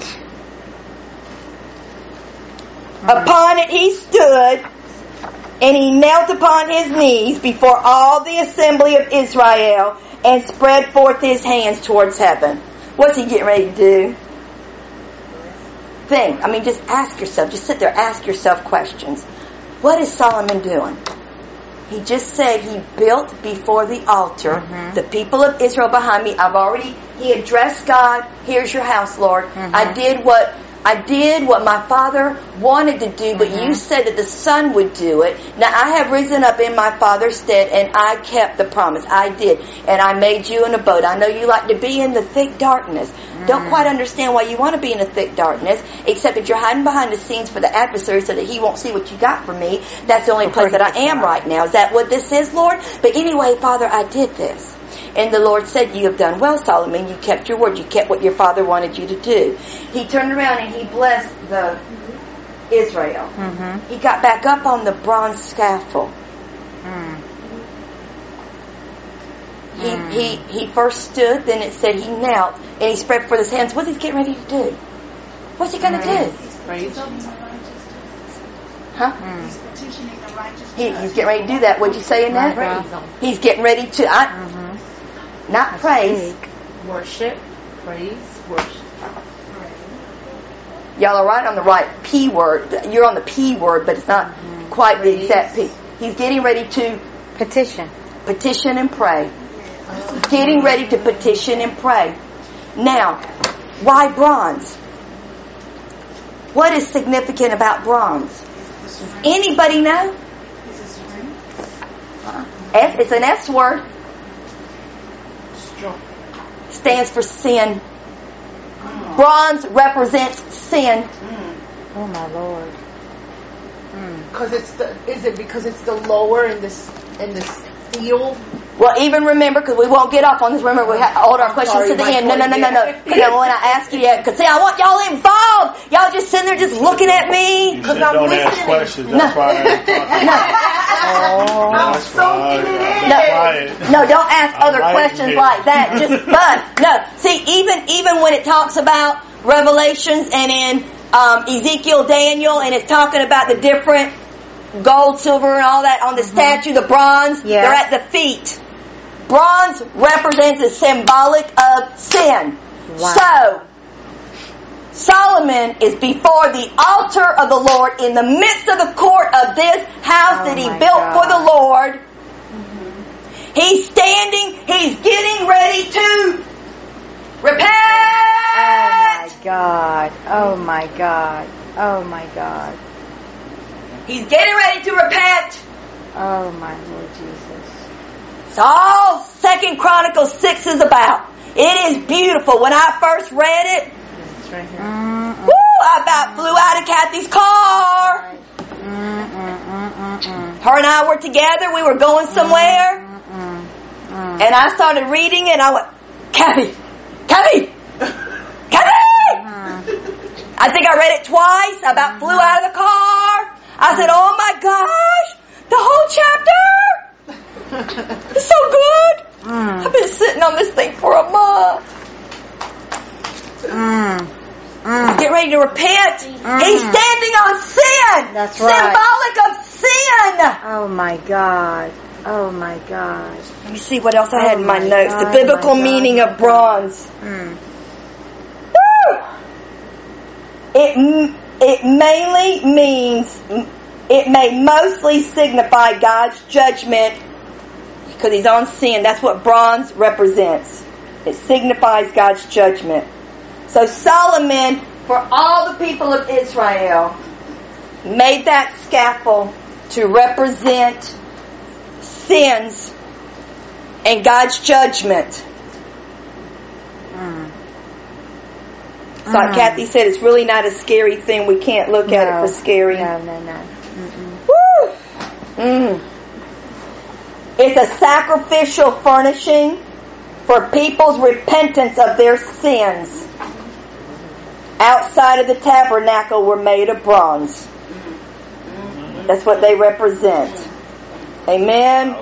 Mm-hmm. Upon it he stood, and he knelt upon his knees before all the assembly of Israel, and spread forth his hands towards heaven. What's he getting ready to do? Think. I mean, just ask yourself. Just sit there, ask yourself questions. What is Solomon doing? He just said he built before the altar. Mm-hmm. The people of Israel behind me. I've already, he addressed God. Here's your house, Lord. Mm-hmm. I did what I did what my father wanted to do, but mm-hmm. you said that the son would do it. Now I have risen up in my father's stead, and I kept the promise. I did. And I made you an abode. I know you like to be in the thick darkness. Mm-hmm. Don't quite understand why you want to be in the thick darkness, except that you're hiding behind the scenes for the adversary so that he won't see what you got from me. That's the only place that I am right now. Is that what this is, Lord? But anyway, Father, I did this. And the Lord said, you have done well, Solomon. You kept your word. You kept what your father wanted you to do. He turned around and he blessed the Israel. Mm-hmm. He got back up on the bronze scaffold. Mm. He, mm. he he first stood, then it said he knelt, and he spread forth his hands. What's he getting ready to do? What's he going to mm. do?
He's praising.
Huh?
Mm. He's petitioning the righteous.
He, he's getting ready to do that. What'd you say in that?
Praise.
He's getting ready to... I, mm-hmm. Not
That's
praise.
big. Worship. Praise. Worship.
Y'all are right on the right P word. You're on the P word, but it's not mm-hmm. quite praise. The exact P. He's getting ready to
petition.
Petition and pray. Oh. Getting ready to petition and pray. Now, why bronze? What is significant about bronze? Anybody know? S, it's an S word. Stands for sin. Oh. Bronze represents sin.
Mm.
Oh my Lord!
Because mm. it's the is it because it's the lower in this in this Seal.
Well, even remember, because we won't get off on this. Remember, we ha- hold our questions
sorry,
to the
my
end. No, no, no, no, no.
point,
Because when I ask you, because see, I want y'all involved. Y'all just sitting there just looking at me.
You said don't ask questions. That's why I'm talking.
No.
Oh, that's
soaking
fine.
it in.
I've been quiet.
No, don't ask
I'm
other
right
questions
here.
like that. Just but no. See, even even when it talks about Revelations and in um, Ezekiel, Daniel, and it's talking about the different gold, silver, and all that on the statue, the bronze,
Yeah.
they're at the feet. Bronze represents a symbolic of sin.
Wow.
So, Solomon is before the altar of the Lord in the midst of the court of this house
Oh
that he
my
built
God.
for the Lord. Mm-hmm. He's standing, he's getting ready to repent.
Oh my God. Oh my God. Oh my God.
He's getting ready to repent.
Oh my Lord Jesus.
It's all Second Chronicles six is about. It is beautiful. When I first read it,
It's right here.
Mm-mm.
woo, I about flew out of Kathy's car.
Mm-mm-mm-mm-mm.
Her and I were together. We were going somewhere.
Mm-mm.
And I started reading it. And I went, Kathy, Kathy, Kathy!
Mm.
I think I read it twice. I about flew out of the car. I said, oh my gosh, the whole chapter. It's so good.
Mm.
I've been sitting on this thing for a month.
Mm. Mm.
Get ready to repent.
Mm.
He's standing on sin.
That's right.
Symbolic of sin.
Oh my God. Oh my God.
Let me see what else I had
Oh
in my
my
notes.
God,
The biblical
my God,
meaning
my
of bronze.
Mm.
Woo! It it mainly means, it may mostly signify God's judgment because he's on sin. That's what bronze represents. It signifies God's judgment. So Solomon, for all the people of Israel, made that scaffold to represent sins and God's judgment.
Mm.
So like
Mm.
Kathy said, it's really not a scary thing. We can't look at
No.
it for scary.
No, no, no. Mm-mm.
Woo! Mm. It's a sacrificial furnishing for people's repentance of their sins. Outside of the tabernacle were made of bronze. That's what they represent. Amen.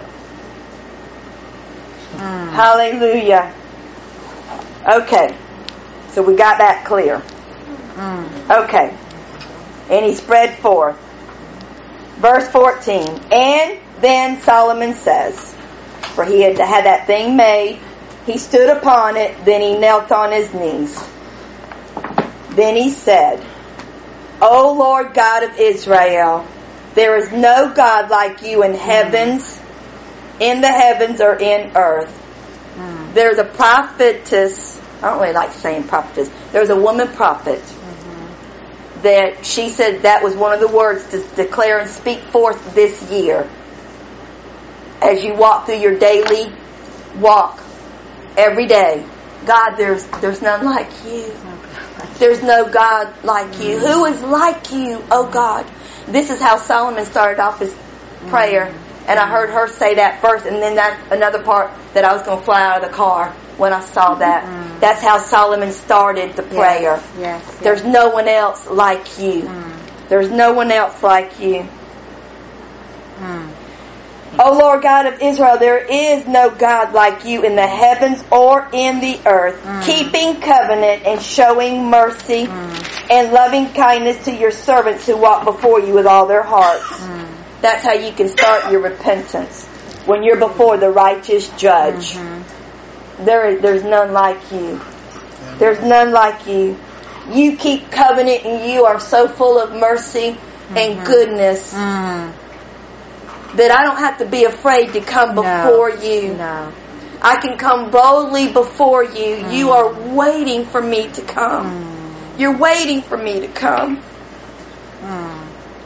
Mm.
Hallelujah. Okay. So we got that clear.
Mm.
Okay. And he spread forth. Verse fourteen. And then Solomon says, for he had had that thing made, he stood upon it, then he knelt on his knees. Then he said, O Lord God of Israel, there is no God like you in heavens, in the heavens or in earth.
Mm.
There's a prophetess, I don't really like saying prophetess, there's a woman prophet
Mm-hmm.
that she said that was one of the words to declare and speak forth this year. As you walk through your daily walk every day. God, there's there's none like you. There's no God like you. Who is like you, oh God? This is how Solomon started off his prayer. And I heard her say that first, and then that another part that I was going to fly out of the car when I saw that.
Mm.
That's how Solomon started the prayer.
Yes, yes, yes.
There's no one else like you.
Mm.
There's no one else like you.
Mm.
O Lord God of Israel, there is no God like you in the heavens or in the earth,
Mm.
keeping covenant and showing mercy
Mm.
and loving kindness to your servants who walk before you with all their hearts.
Mm.
That's how you can start your repentance, when you're before the righteous judge.
Mm-hmm.
There, there's none like you. There's none like you. You keep covenant and you are so full of mercy
Mm-hmm.
and goodness
Mm.
that I don't have to be afraid to come before
No.
you.
No.
I can come boldly before you.
Mm.
You are waiting for me to come.
Mm.
You're waiting for me to come.
Mm.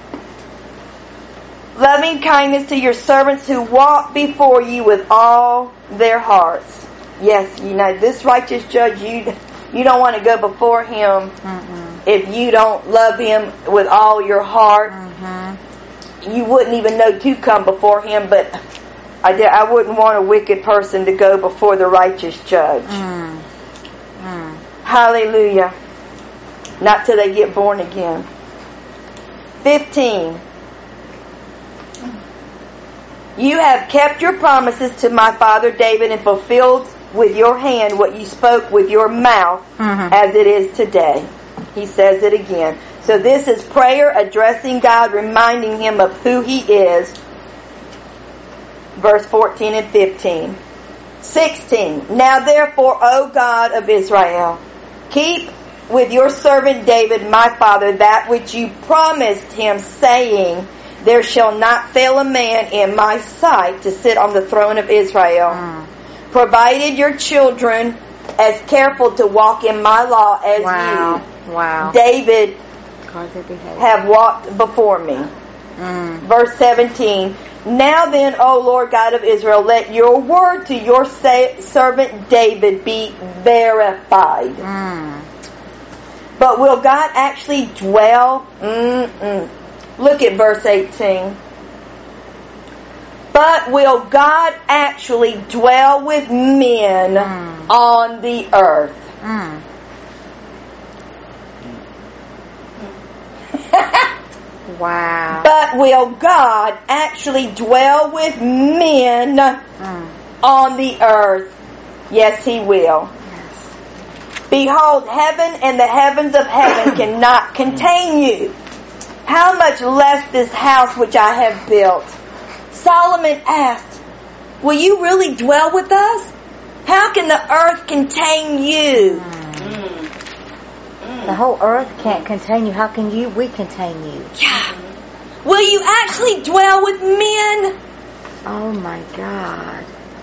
Loving kindness to your servants who walk before you with all their hearts. Yes, you know, this righteous judge, you you don't want to go before him
Mm-mm.
if you don't love him with all your heart.
Mm-hmm.
You wouldn't even know to come before him, but I, did, I wouldn't want a wicked person to go before the righteous judge.
Mm. Mm.
Hallelujah. Not till they get born again. fifteen. You have kept your promises to my father David and fulfilled with your hand what you spoke with your mouth,
Mm-hmm.
as it is today. He says it again. So this is prayer addressing God, reminding Him of who He is. Verse fourteen and fifteen. sixteen. Now therefore, O God of Israel, keep with your servant David, my father, that which you promised him, saying, there shall not fail a man in my sight to sit on the throne of Israel.
Mm.
Provided your children as careful to walk in my law as
Wow. Wow.
you, David,
Because they behave.
have walked before me.
Mm.
Verse seventeen. Now then, O Lord God of Israel, let your word to your sa- servant David be verified.
Mm.
But will God actually dwell? Mm-mm. Look at verse eighteen. But will God actually dwell with men
Mm.
on the earth?
Mm. Wow.
But will God actually dwell with men
Mm.
on the earth? Yes, He will. Behold, heaven and the heavens of heaven cannot contain you. How much less this house which I have built? Solomon asked, will you really dwell with us? How can the earth contain you?
The whole earth can't contain you. How can you? We contain you.
Yeah. Will you actually dwell with men?
Oh my God.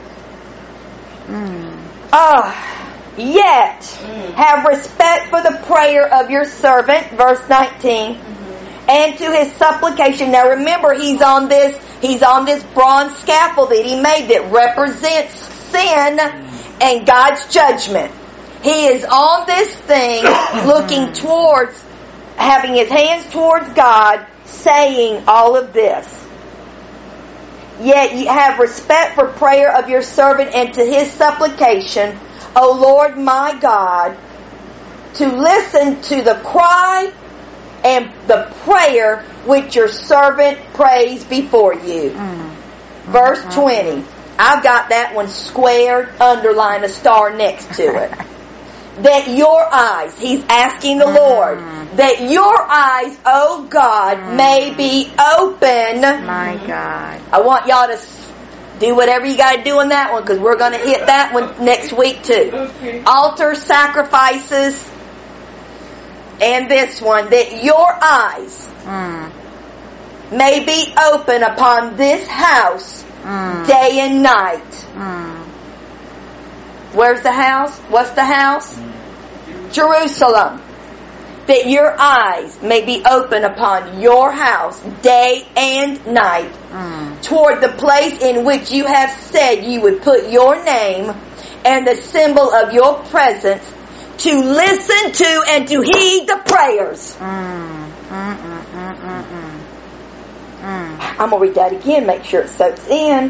Mm.
Ah. Yet have respect for the prayer of your servant, verse nineteen, and to his supplication. Now remember, he's on this he's on this bronze scaffold that he made that represents sin and God's judgment. He is on this thing looking towards, having his hands towards God, saying all of this. Yet you have respect for prayer of your servant and to his supplication, O Lord my God, to listen to the cry and the prayer which your servant prays before you.
Mm.
Verse twenty. I've got that one squared, underlined, a star next to it. That your eyes, he's asking the Lord, that your eyes, O God, may be open.
My God.
I want y'all to do whatever you got to do on that one, because we're going to hit that one next week too.
Okay.
Altar sacrifices, and this one, that your eyes
Mm.
may be open upon this house
Mm.
day and night.
Mm.
Where's the house? What's the house? Jerusalem. That your eyes may be open upon your house day and night,
Mm.
toward the place in which you have said you would put your name and the symbol of your presence, to listen to and to heed the prayers.
Mm. Mm. Mm. Mm. Mm. Mm. Mm.
I'm going to read that again, make sure it soaks in.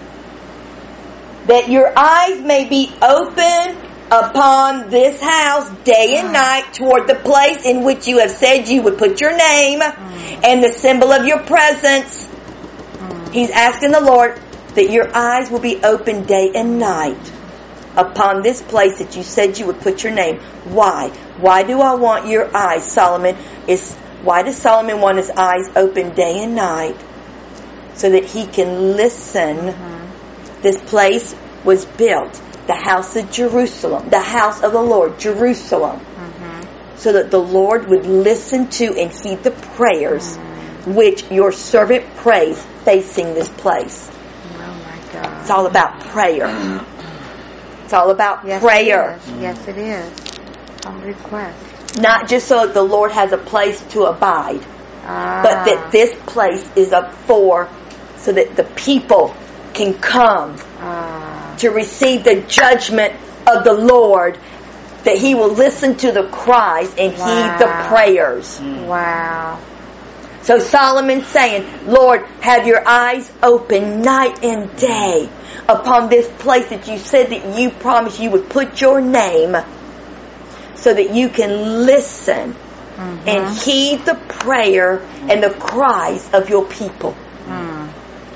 That your eyes may be open upon this house day and night, toward the place in which you have said you would put your name and the symbol of your presence. He's asking the Lord that your eyes will be open day and night upon this place that you said you would put your name. Why? Why do I want your eyes, Solomon? Is why does Solomon want his eyes open day and night? So that he can listen. Mm-hmm. This place was built, the house of Jerusalem, the house of the Lord, Jerusalem. Mm-hmm. So that the Lord would listen to and heed the prayers mm-hmm. which your servant prays facing this place.
Oh my God.
It's all about prayer. It's all about
yes,
prayer.
It is. Yes, it is. On request.
Not just so that the Lord has a place to abide,
Ah.
but that this place is up for, so that the people can come
Ah.
to receive the judgment of the Lord, that He will listen to the cries and
Wow.
heed the prayers.
Wow.
So Solomon's saying, Lord, have your eyes open night and day upon this place that you said that you promised you would put your name, so that you can listen mm-hmm. and heed the prayer and the cries of your people.
Mm.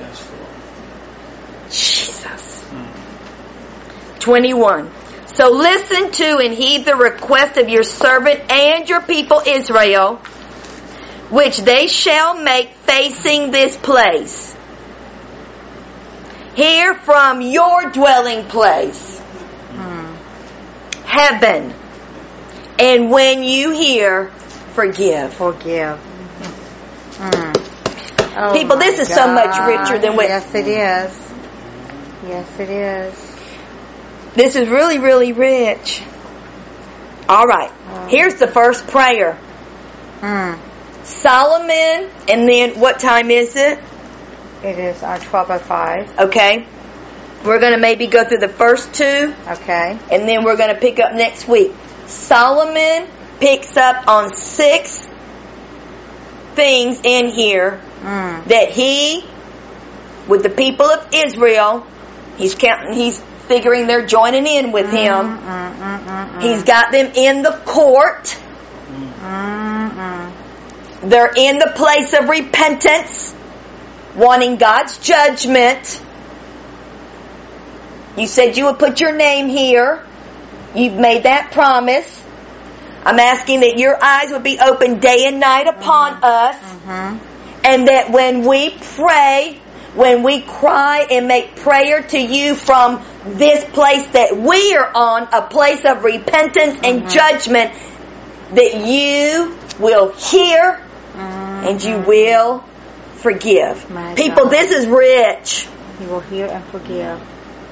Jesus. Mm. twenty-one. So listen to and heed the request of your servant and your people Israel, which they shall make facing this place. Hear from your dwelling place, mm. heaven. And when you hear, forgive.
Forgive. Mm. Oh
People, this is
God.
so much richer than what...
Yes, it is. Yes, it is.
This is really, really rich. All right. Oh. Here's the first prayer.
Mm.
Solomon, and then what time is it?
It is uh, twelve oh five.
Okay. We're going to maybe go through the first two.
Okay.
And then we're going to pick up next week. Solomon picks up on six things in here mm. that he, with the people of Israel, he's counting, he's figuring they're joining in with him.
Mm, mm, mm, mm, mm.
He's got them in the court.
Mm, mm.
They're in the place of repentance, wanting God's judgment. You said you would put your name here. You've made that promise. I'm asking that your eyes would be open day and night upon mm-hmm. us. Mm-hmm. And that when we pray, when we cry and make prayer to you from this place that we are on, a place of repentance mm-hmm. and judgment, that you will hear mm-hmm. and you will forgive.
My
People,
God.
This is rich.
You will hear and forgive.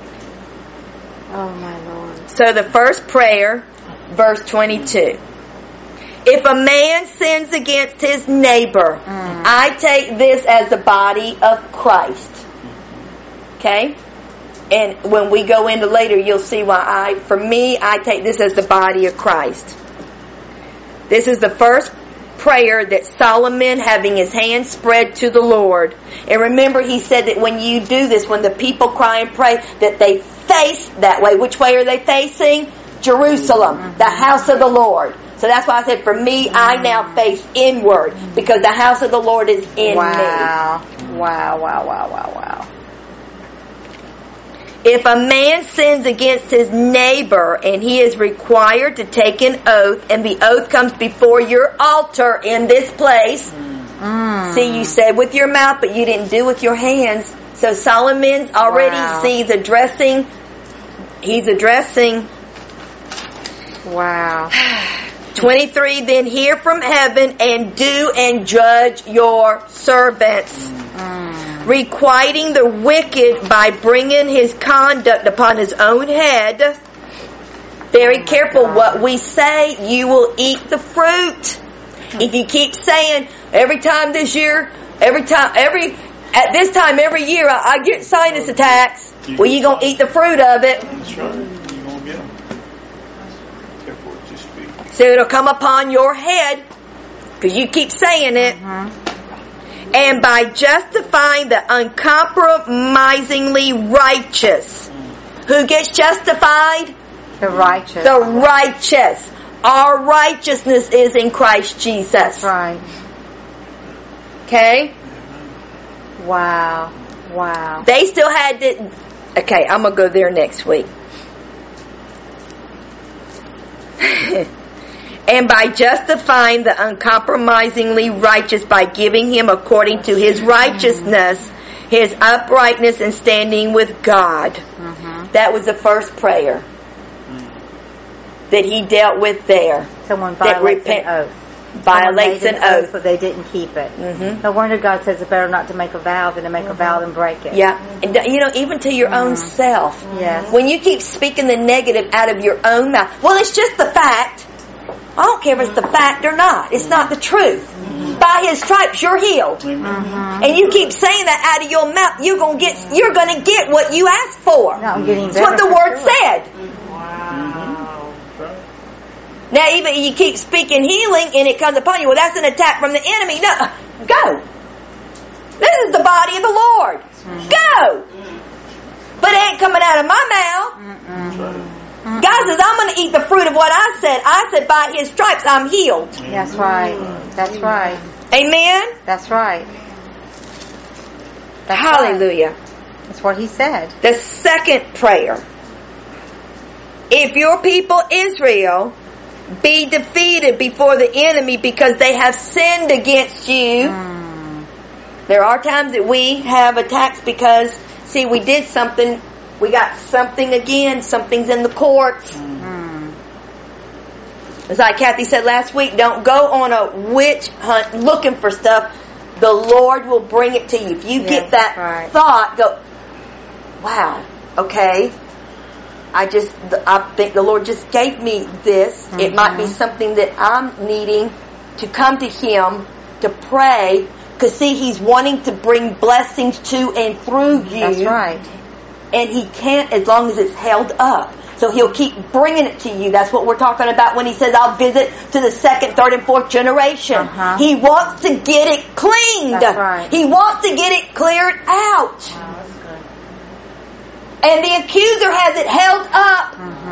Oh my Lord.
So the first prayer, verse twenty-two. If a man sins against his neighbor, mm. I take this as the body of Christ. Okay? And when we go into later, you'll see why I, for me, I take this as the body of Christ. This is the first prayer that Solomon, having his hands spread to the Lord. And remember, he said that when you do this, when the people cry and pray, that they face that way. Which way are they facing? Jerusalem, mm-hmm. the house of the Lord. So that's why I said, for me, I now face inward, because the house of the Lord is in
wow.
me.
Wow, wow, wow, wow, wow.
If a man sins against his neighbor and he is required to take an oath, and the oath comes before your altar in this place. Mm. See, you said with your mouth, but you didn't do with your hands. So Solomon already
wow.
sees addressing, he's addressing.
Wow.
twenty-three, then hear from heaven and do and judge your servants. Mm. Requiting the wicked by bringing his conduct upon his own head. Very oh careful God. What we say, you will eat the fruit. If you keep saying, every time this year, every time, every, at this time every year I, I get sinus attacks, well, you're going to eat the fruit of it.
That's right. You're going to get them. Careful what you speak.
So it'll come upon your head, because you keep saying it. Mm-hmm. And by justifying the uncompromisingly righteous. Who gets justified?
The righteous.
The righteous. Our righteousness is in Christ Jesus.
That's right.
Okay?
Wow. Wow.
They still had to... Okay, I'm going to go there next week. And by justifying the uncompromisingly righteous by giving him according to his righteousness, his uprightness and standing with God. Mm-hmm. That was the first prayer that he dealt with there.
Someone violates repent, an oath.
Violates an, an oath.
oath. But they didn't keep it.
Mm-hmm.
No wonder God says it's better not to make a vow than to make mm-hmm. a vow and break it.
Yeah. And, you know, even to your mm-hmm. own self.
Yes.
When you keep speaking the negative out of your own mouth. Well, it's just the fact. I don't care if it's the fact or not. It's not the truth. Mm-hmm. By His stripes, you're healed. Mm-hmm. And you keep saying that out of your mouth, you're gonna get. You're gonna get what you asked for.
No, I'm getting
That's what the Word
sure.
said.
Wow.
Now, even you keep speaking healing and it comes upon you. Well, that's an attack from the enemy. No, go. This is the body of the Lord. Mm-hmm. Go. But it ain't coming out of my mouth. Mm-mm. God says, I'm going to eat the fruit of what I said. I said, by His stripes, I'm healed.
That's right. That's right.
Amen?
That's right. That's
Hallelujah.
Right. That's what He said.
The second prayer. If your people Israel be defeated before the enemy because they have sinned against you. Mm. There are times that we have attacks because, see, we did something, we got something again, something's in the courts. Mm. As like Kathy said last week, don't go on a witch hunt looking for stuff. The Lord will bring it to you. If you yes, get that right. thought, go, wow, okay. I just, I think the Lord just gave me this. Mm-hmm. It might be something that I'm needing to come to Him to pray. Because see, He's wanting to bring blessings to and through you.
That's right.
And He can't as long as it's held up. So He'll keep bringing it to you. That's what we're talking about when He says, I'll visit to the second, third, and fourth generation. Uh-huh. He wants to get it cleaned.
That's right.
He wants to get it cleared out.
Wow, that's good.
And the accuser has it held up.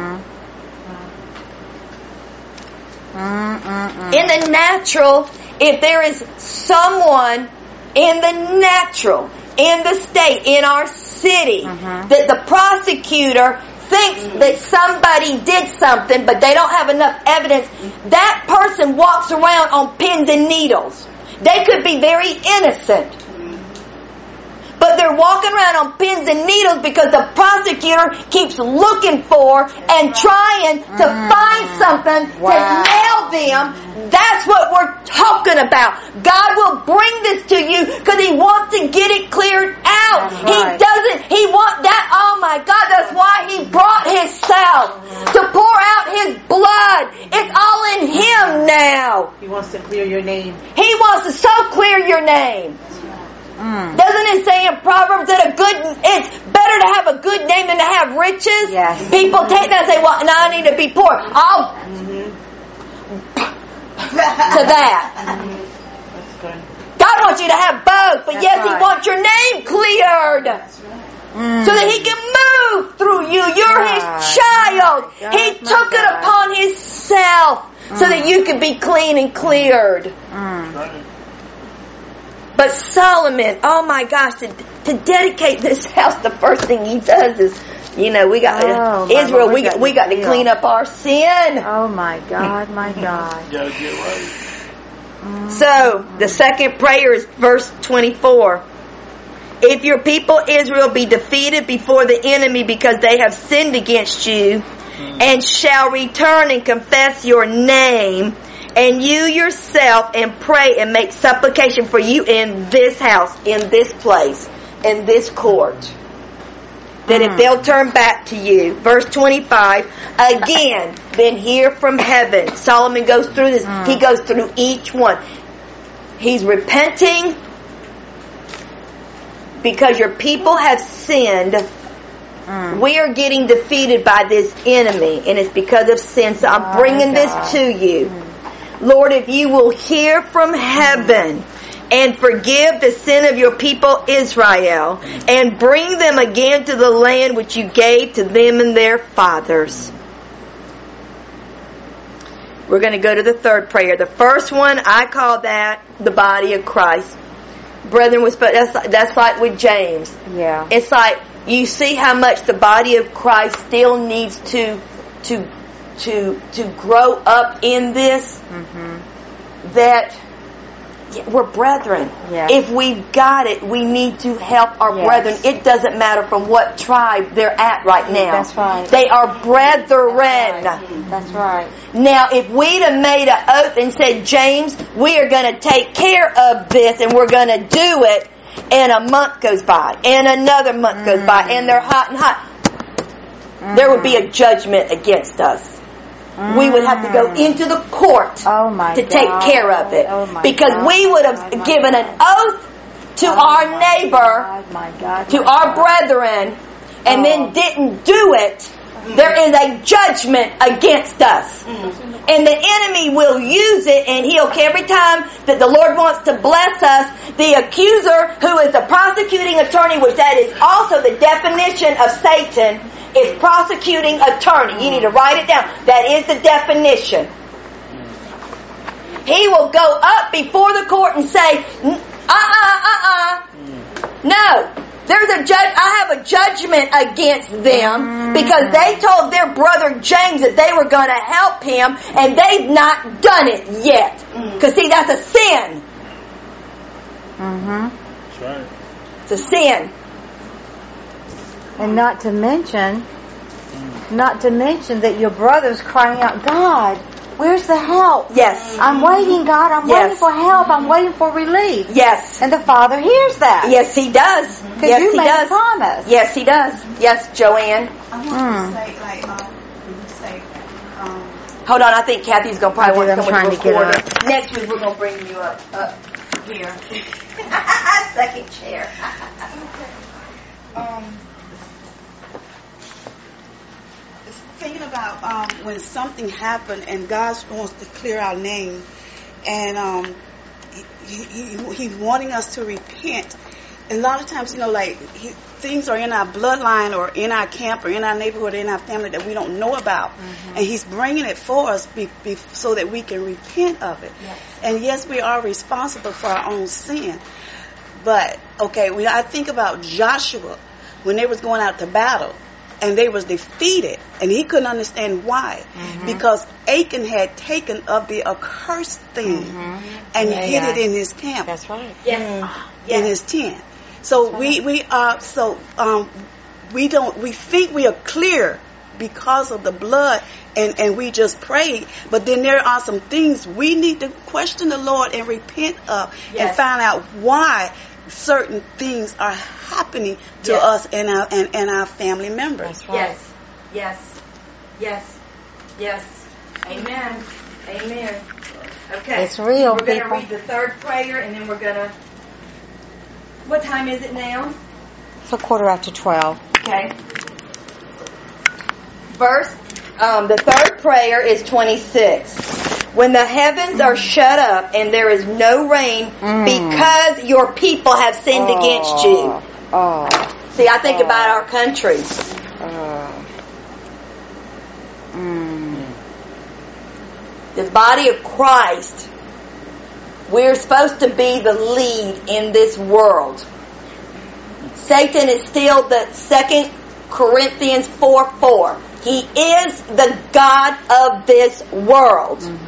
Mm-hmm. Mm-mm-mm.
In the natural, if there is someone in the natural, in the state, in our city, mm-hmm. that the prosecutor thinks that somebody did something, but they don't have enough evidence, that person walks around on pins and needles. They could be very innocent. But they're walking around on pins and needles because the prosecutor keeps looking for and trying to mm. find something wow. to nail them. That's what we're talking about. God will bring this to you because He wants to get it cleared out. Right. He doesn't, He wants that, oh my God, that's why He brought Himself to pour out His blood. It's all in Him now.
He wants to clear your name.
He wants to so clear your name. Mm. Doesn't it say in Proverbs that a good, it's better to have a good name than to have riches?
Yes.
People take that and say, well, now I need to be poor. I'll
mm-hmm.
to that.
Mm-hmm. That's good.
God wants you to have both, but
That's
yes,
right.
He wants your name cleared.
That's right.
Mm. So that He can move through you. You're
God.
His child.
God,
He took
God.
it upon Himself mm. so that you could be clean and cleared.
Mm.
But Solomon, oh my gosh, to, to dedicate this house, the first thing he does is, you know, we got
oh,
Israel. We got we got to clean up our sin.
Oh my God, my God.
You gotta get right.
Mm.
So the second prayer is verse twenty-four. If your people Israel be defeated before the enemy because they have sinned against you, mm. and shall return and confess your name, and you yourself, and pray and make supplication for you in this house, in this place, in this court, that mm. if they'll turn back to you. Verse twenty-five, again, then hear from heaven. Solomon goes through this. Mm. He goes through each one. He's repenting because your people have sinned. Mm. We are getting defeated by this enemy, and it's because of sin. So I'm bringing this to you. Mm. Lord, if you will hear from heaven and forgive the sin of your people Israel and bring them again to the land which you gave to them and their fathers. We're going to go to the third prayer. The first one, I call that the body of Christ. Brethren, was that's that's like with James.
Yeah.
It's like you see how much the body of Christ still needs to to to to grow up in this. Mm-hmm. That we're brethren.
Yeah.
If we've got it, we need to help our
yes.
brethren. It doesn't matter from what tribe they're at right now.
That's right.
They are brethren.
That's right. That's right.
Now, if we'd have made an oath and said, James, we are going to take care of this and we're going to do it, and a month goes by, and another month mm. goes by, and they're hot and hot, mm. there would be a judgment against us. Mm. We would have to go into the court
oh my
to
God.
take care of it.
Oh my
because
God.
we would have
oh
given
God.
an oath to
oh
our
my
neighbor,
God. My God.
to
my
our
God.
brethren, and
oh.
then didn't do it. There is a judgment against us. Mm. And the enemy will use it, and he'll, every time that the Lord wants to bless us, the accuser, who is the prosecuting attorney, which that is also the definition of Satan, is prosecuting attorney. You need to write it down. That is the definition. He will go up before the court and say, uh-uh, uh-uh, no. There's a judge. I have a judgment against them because they told their brother James that they were going to help him, and they've not done it yet. Because see, that's a sin.
Mm-hmm.
That's right.
It's a sin.
And not to mention, not to mention that your brother's crying out, God, where's the help?
Yes.
I'm waiting, God. I'm
Yes.
waiting for help. I'm waiting for relief.
Yes.
And the Father hears that.
Yes, He does.
Because
Yes,
you
He
made
does.
a promise.
Yes, He does. Yes, Joanne.
I want
Mm.
to say, like, um, when you say, um,
Hold on, I think Kathy's going to probably want to
I'm
come
trying
with
to get
recorder.
up.
Next week we're going to bring you up, up here. Second chair.
um, thinking about um, when something happened and God wants to clear our name, and um, he, he, he, He's wanting us to repent. And a lot of times, you know, like he, things are in our bloodline or in our camp or in our neighborhood or in our family that we don't know about. Mm-hmm. And He's bringing it for us be, be, so that we can repent of it. Yes. And yes, we are responsible for our own sin. But, okay, when I think about Joshua, when they was going out to battle, and they was defeated, and he couldn't understand why. Mm-hmm. Because Achan had taken of the accursed thing mm-hmm. and
yeah,
hid
yeah.
it in his camp.
That's right.
Yes.
Mm-hmm. In his tent. So That's we, right. we are, so, um, we don't, we think we are clear because of the blood, and, and we just pray. But then there are some things we need to question the Lord and repent of yes. and find out why certain things are happening to
yes.
us and our and, and our family members.
That's right. Yes, yes, yes, yes. Amen. Amen. Okay.
It's real.
We're going to
people.
read the third prayer, and then we're going to. What time is it now?
It's a quarter after twelve.
Okay. Verse. Um, the third prayer is twenty-six. When the heavens are shut up and there is no rain mm. because your people have sinned oh. against you.
Oh.
See, I think
oh.
about our country.
Oh. Mm.
The body of Christ, we're supposed to be the lead in this world. Satan is still the Second Corinthians four four. He is the God of this world. Mm-hmm.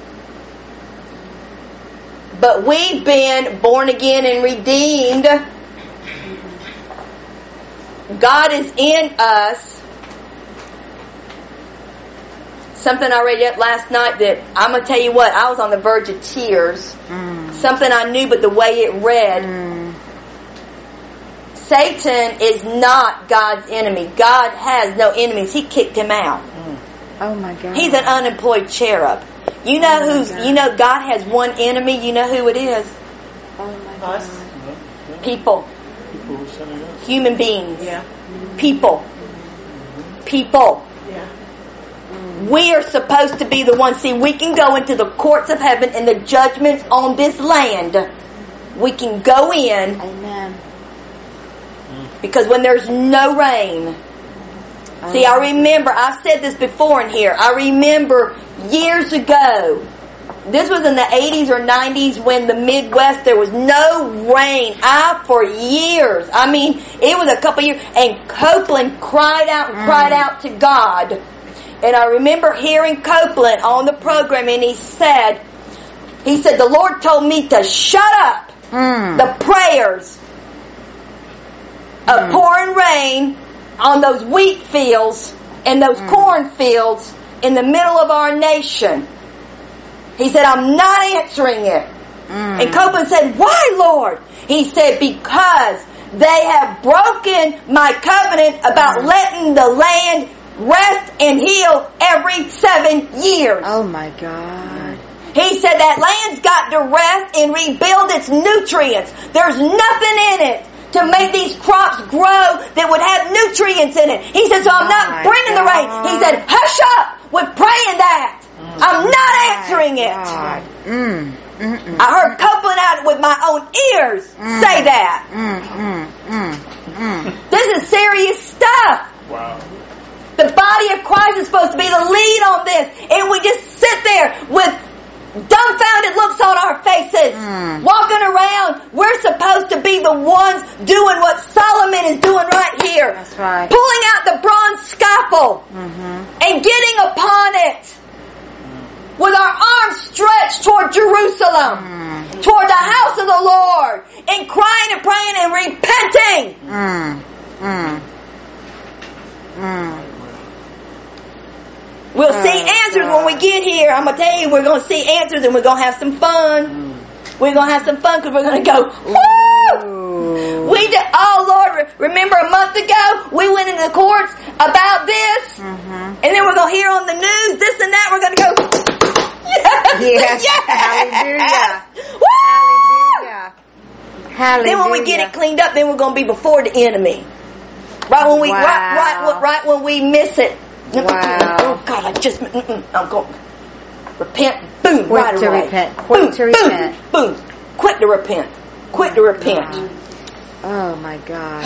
But we've been born again and redeemed. God is in us. Something I read last night that I'm going to tell you what, I was on the verge of tears. Mm. Something I knew, but the way it read. Mm. Satan is not God's enemy. God has no enemies. He kicked him out.
Mm. Oh my God.
He's an unemployed cherub. You know oh who's God. You know God has one enemy. You know who it is?
Oh my God.
Us. People.
People who sin against us.
Human beings.
Yeah.
People. People.
Yeah.
We are supposed to be the ones. See, we can go into the courts of heaven and the judgments on this land. We can go in.
Amen.
Because when there's no rain. See, I remember, I've said this before in here. I remember years ago, this was in the eighties or nineties when the Midwest, there was no rain. I, for years, I mean, it was a couple years, and Copeland cried out and cried out to God. And I remember hearing Copeland on the program, and he said, he said, the Lord told me to shut up mm. the prayers of mm. pouring rain on those wheat fields and those mm. corn fields in the middle of our nation. He said, I'm not answering it. Mm. And Copeland said, why, Lord? He said, because they have broken my covenant about mm. letting the land rest and heal every seven years.
Oh my God.
He said that land's got to rest and rebuild its nutrients. There's nothing in it to make these crops grow that would have nutrients in it. He said, so I'm not bringing the rain. He said, hush up with praying that. Mm. I'm not answering it.
Mm, mm, mm,
I heard Copeland out with my own ears
mm,
say that.
Mm, mm, mm, mm.
This is serious stuff.
Wow.
The body of Christ is supposed to be the lead on this. And we just sit there with dumbfounded looks on our faces,
Mm.
walking around. We're supposed to be the ones doing what Solomon is doing right here.
That's right.
Pulling out the bronze scaffold
Mm-hmm.
and getting upon it with our arms stretched toward Jerusalem,
Mm.
toward the house of the Lord, and crying and praying and repenting.
Mm. Mm. Mm.
We'll
Oh,
see answers
God.
when we get here. I'm going to tell you, we're going to see answers and we're going to have some fun. We're going to have some fun because we're going to go, woo!
Ooh.
We did, oh Lord, remember a month ago, we went into the courts about this,
Mm-hmm.
and then we're going to hear on the news this and that. We're going to go,
Yes.
yes,
Hallelujah.
Woo!
Hallelujah. Hallelujah.
Then when we get it cleaned up, then we're going to be before the enemy. Right when we,
Wow.
right, right, right when we miss it.
Wow.
Oh God, I just, mm-mm, I'm going to repent. Boom,
Quick
right
to
away.
repent. Quick
boom,
to repent.
Boom, boom. Quick to repent. Quick to repent.
Oh my God.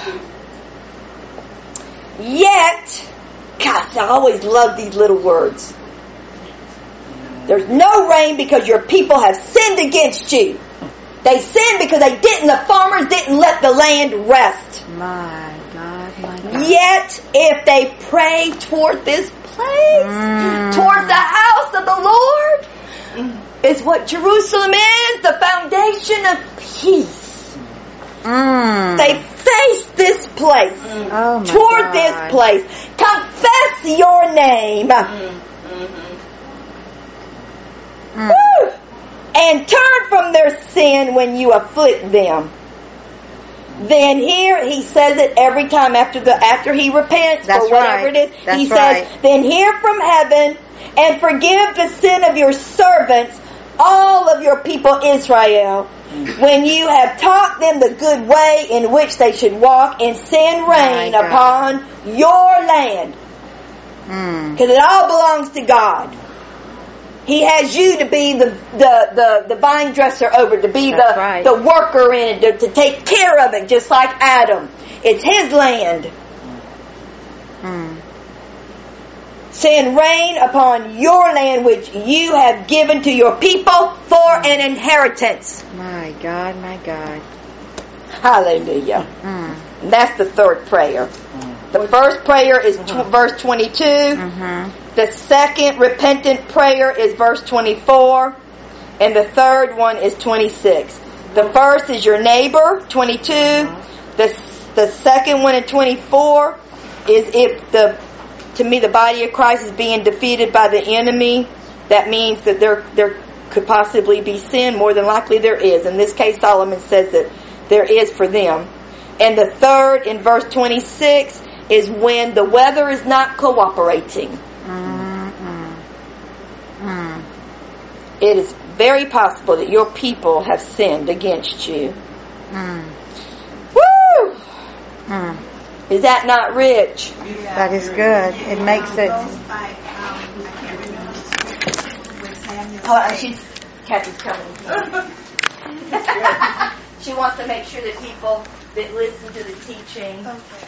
Yet, gosh, I always love these little words. There's no rain because your people have sinned against you. They sinned because they didn't, the farmers didn't let the land rest.
My God, my God.
Yet, if they pray toward this place,
Mm.
toward the house of the Lord, is what Jerusalem is, the foundation of peace.
Mm.
They face this place,
oh my
toward
God.
this place. Confess your name.
Mm.
Woo! And turn from their sin when you afflict them. Then here he says it every time after the after he repents
That's
or whatever
right.
it is.
That's
he
right.
says, "Then hear from heaven and forgive the sin of your servants, all of your people Israel, when you have taught them the good way in which they should walk, and send rain
My God.
upon your land."
Mm.
Because it all belongs to God. He has you to be the, the, the, the vine dresser over, to be
That's
the,
right.
the worker in it, to, to take care of it, just like Adam. It's his land.
Mm.
Send rain upon your land which you have given to your people for an inheritance.
My God, my God.
Hallelujah.
Mm.
And that's the third prayer. The first prayer is tw- verse twenty-two.
Mm-hmm.
The second repentant prayer is verse twenty-four. And the third one is twenty-six. The first is your neighbor, twenty-two. The, the second one in twenty-four is if the, to me, the body of Christ is being defeated by the enemy. That means that there, there could possibly be sin. More than likely there is. In this case, Solomon says that there is for them. And the third in verse twenty-six is when the weather is not cooperating.
Mm-mm. Mm.
It is very possible that your people have sinned against you.
Mm.
Woo!
Mm.
Is that not rich?
That is good. It makes it.
Hold on, she's, Kathy's coming. She wants to make sure that people that listen to the teaching.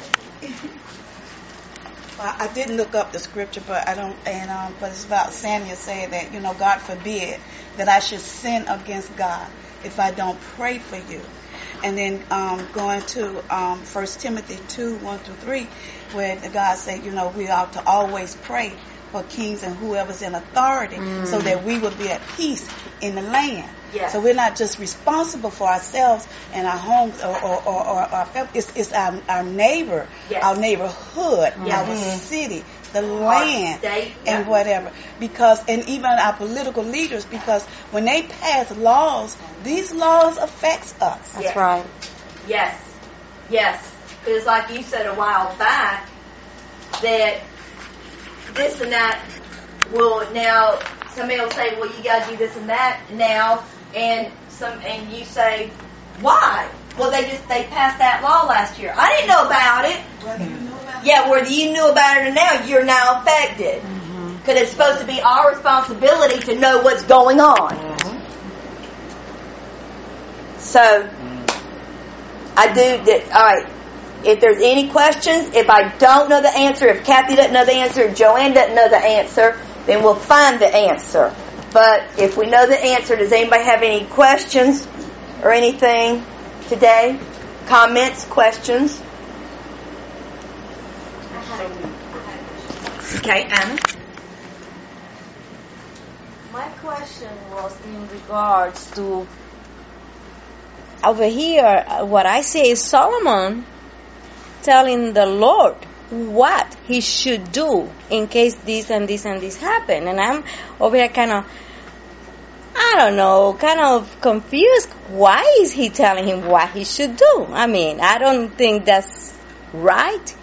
Well, I didn't look up the scripture, but I don't, and um, but it's about Samuel saying that, you know, God forbid that I should sin against God if I don't pray for you. And then um, going to um, First Timothy two, one through three, where God said, you know, we ought to always pray for kings and whoever's in authority,
Mm.
so that we would be at peace in the land.
Yes.
So we're not just responsible for ourselves and our homes or, or, or, or our family. It's, it's our, our neighbor,
Yes.
our neighborhood,
Yes.
our
Mhm.
city, the
Our
land,
state,
and
yeah.
whatever. Because, and even our political leaders, because when they pass laws, these laws affects us.
That's
Yes.
right.
Yes. Yes. Because like you said a while back, that this and that will now, somebody will say, well, you got to do this and that now, and some, and you say, why? Well, they just, they passed that law last year. I didn't know about it.
Whether you know about
Yeah, whether you knew about it or now, you're now affected.
Mm-hmm.
Because it's supposed to be our responsibility to know what's going on.
Mm-hmm.
So, I do, that, alright, if there's any questions, if I don't know the answer, if Kathy doesn't know the answer, if Joanne doesn't know the answer, then we'll find the answer. But if we know the answer, does anybody have any questions or anything today? Comments, questions? Okay, Anna?
My question was in regards to over here, uh, what I see is Solomon telling the Lord what he should do in case this and this and this happen. And I'm over here kind of, I don't know, kind of confused. Why is he telling him what he should do? I mean, I don't think that's right.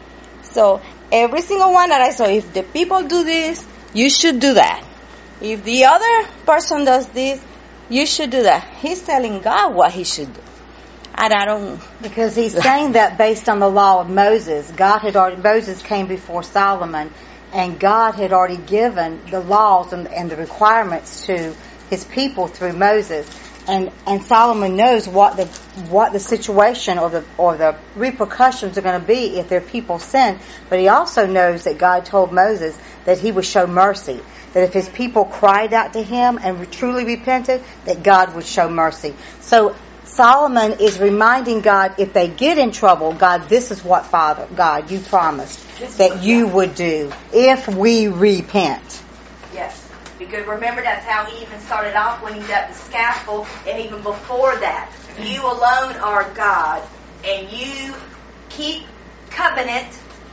So every single one that I saw, if the people do this, you should do that. If the other person does this, you should do that. He's telling God what he should do. And I don't...
Because he's saying that based on the law of Moses. God had already... Moses came before Solomon, and God had already given the laws and, and the requirements to his people through Moses. And and Solomon knows what the what the situation or the or the repercussions are going to be if their people sin. But he also knows that God told Moses that he would show mercy. That if his people cried out to him and truly repented, that God would show mercy. So Solomon is reminding God, if they get in trouble, God, this is what, Father, God, you promised that you would do if we repent.
Yes. Because remember, that's how he even started off when he's at the scaffold, and even before that. You alone are God, and you keep covenant,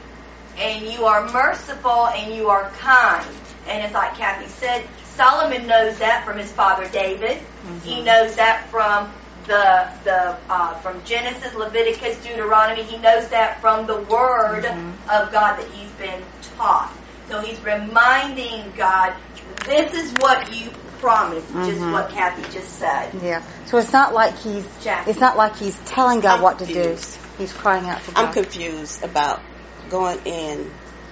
and you are merciful, and you are kind. And it's like Kathy said, Solomon knows that from his father David. Mm-hmm. He knows that from the the uh, from Genesis, Leviticus, Deuteronomy. He knows that from the Word mm-hmm. of God that he's been taught. So he's reminding God, this is what you promised, mm-hmm. just what Kathy just said.
Yeah. So it's not like he's
Jackie.
It's not like he's telling God
I'm
what
confused.
to do. He's crying out for God.
I'm confused about going in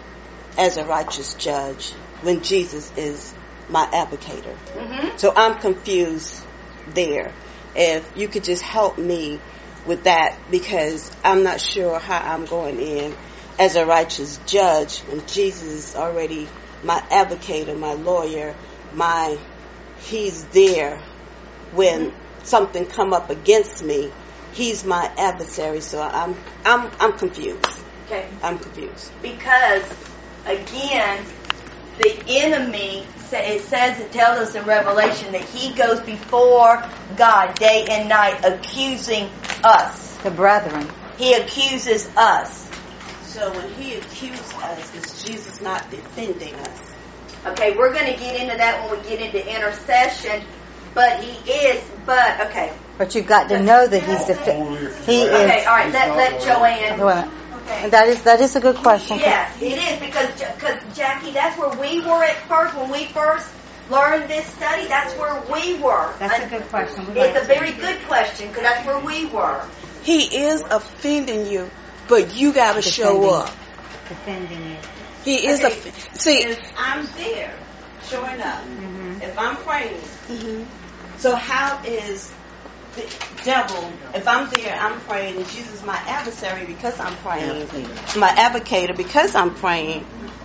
as a righteous judge when Jesus is my advocator.
Mm-hmm.
So I'm confused there. If you could just help me with that, because I'm not sure how I'm going in as a righteous judge when Jesus is already my advocator, my lawyer, my he's there when mm-hmm. something come up against me. He's my adversary, so I'm I'm I'm confused.
Okay.
I'm confused.
Because again, the enemy, it says, it tells us in Revelation that he goes before God day and night accusing us.
The brethren.
He accuses us.
So when he accused us, is Jesus not defending us?
Okay, we're going to get into that when we get into intercession, but he is, but, okay.
But you've got to know that he's defending. He is.
Okay, all right, let, let Joanne.
Okay. That is that is a good question.
Yes, it is, because because Jackie, that's where we were at first when we first learned this study. That's where we were.
That's a good question. We'd
It's
like
a very good question because that's where we were.
He is offending you, but you got to show up.
Defending you.
He is
Okay.
a see.
If I'm there, showing up,
Mm-hmm.
if I'm praying,
Mhm.
so how is the devil, if I'm there, I'm praying, and Jesus is my adversary because I'm praying,
My advocator, because I'm praying,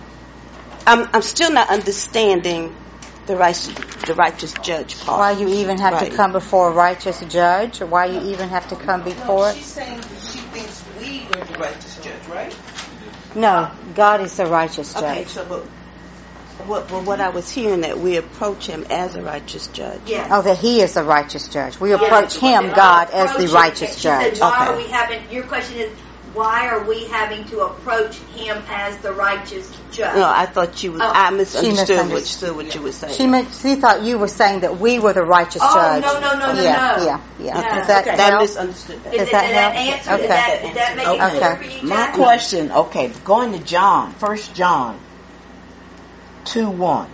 I'm I'm still not understanding the righteous the righteous judge part.
Why you even have
Right.
to come before a righteous judge, or why you even have to come before
no,
it?
she's saying that she thinks we are the righteous judge, right?
No, God is the righteous judge.
Okay, so but what but what I was hearing, that we approach him as a righteous judge.
Yes.
Oh, that he is the righteous judge. We
Yes.
approach him, God, as the
Approach
righteous
him. She
judge.
said, why
Okay.
are we having, your question is, why are we having to approach him as the righteous judge?
No, I thought you was,
Oh.
I misunderstood what,
misunderstood.
what you were saying.
She meant, she thought you were saying that we were the righteous
Oh,
judge.
no, no, no, no,
yeah,
no.
Yeah, yeah,
Okay.
Does that
Okay.
that
help?
misunderstood that.
Is
Does
it,
that
did that
help?
answer?
Okay.
Did that, did that make it
Okay.
clear for you,
My
Jackie?
question, okay, going to John, First John two one,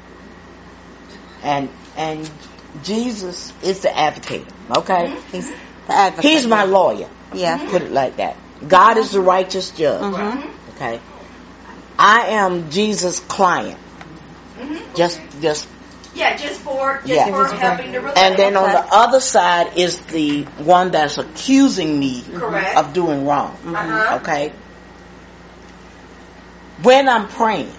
and and Jesus is the advocate, okay?
He's the advocate.
He's my lawyer.
Yeah.
Put it like that. God is the righteous judge,
Mhm.
okay? I am Jesus' client.
Mm-hmm.
Just, just,
Yeah, just for just
Yeah.
for helping to relate.
and then on
Okay.
the other side is the one that's accusing me
Correct.
of doing wrong.
Uh-huh.
Okay. When I'm praying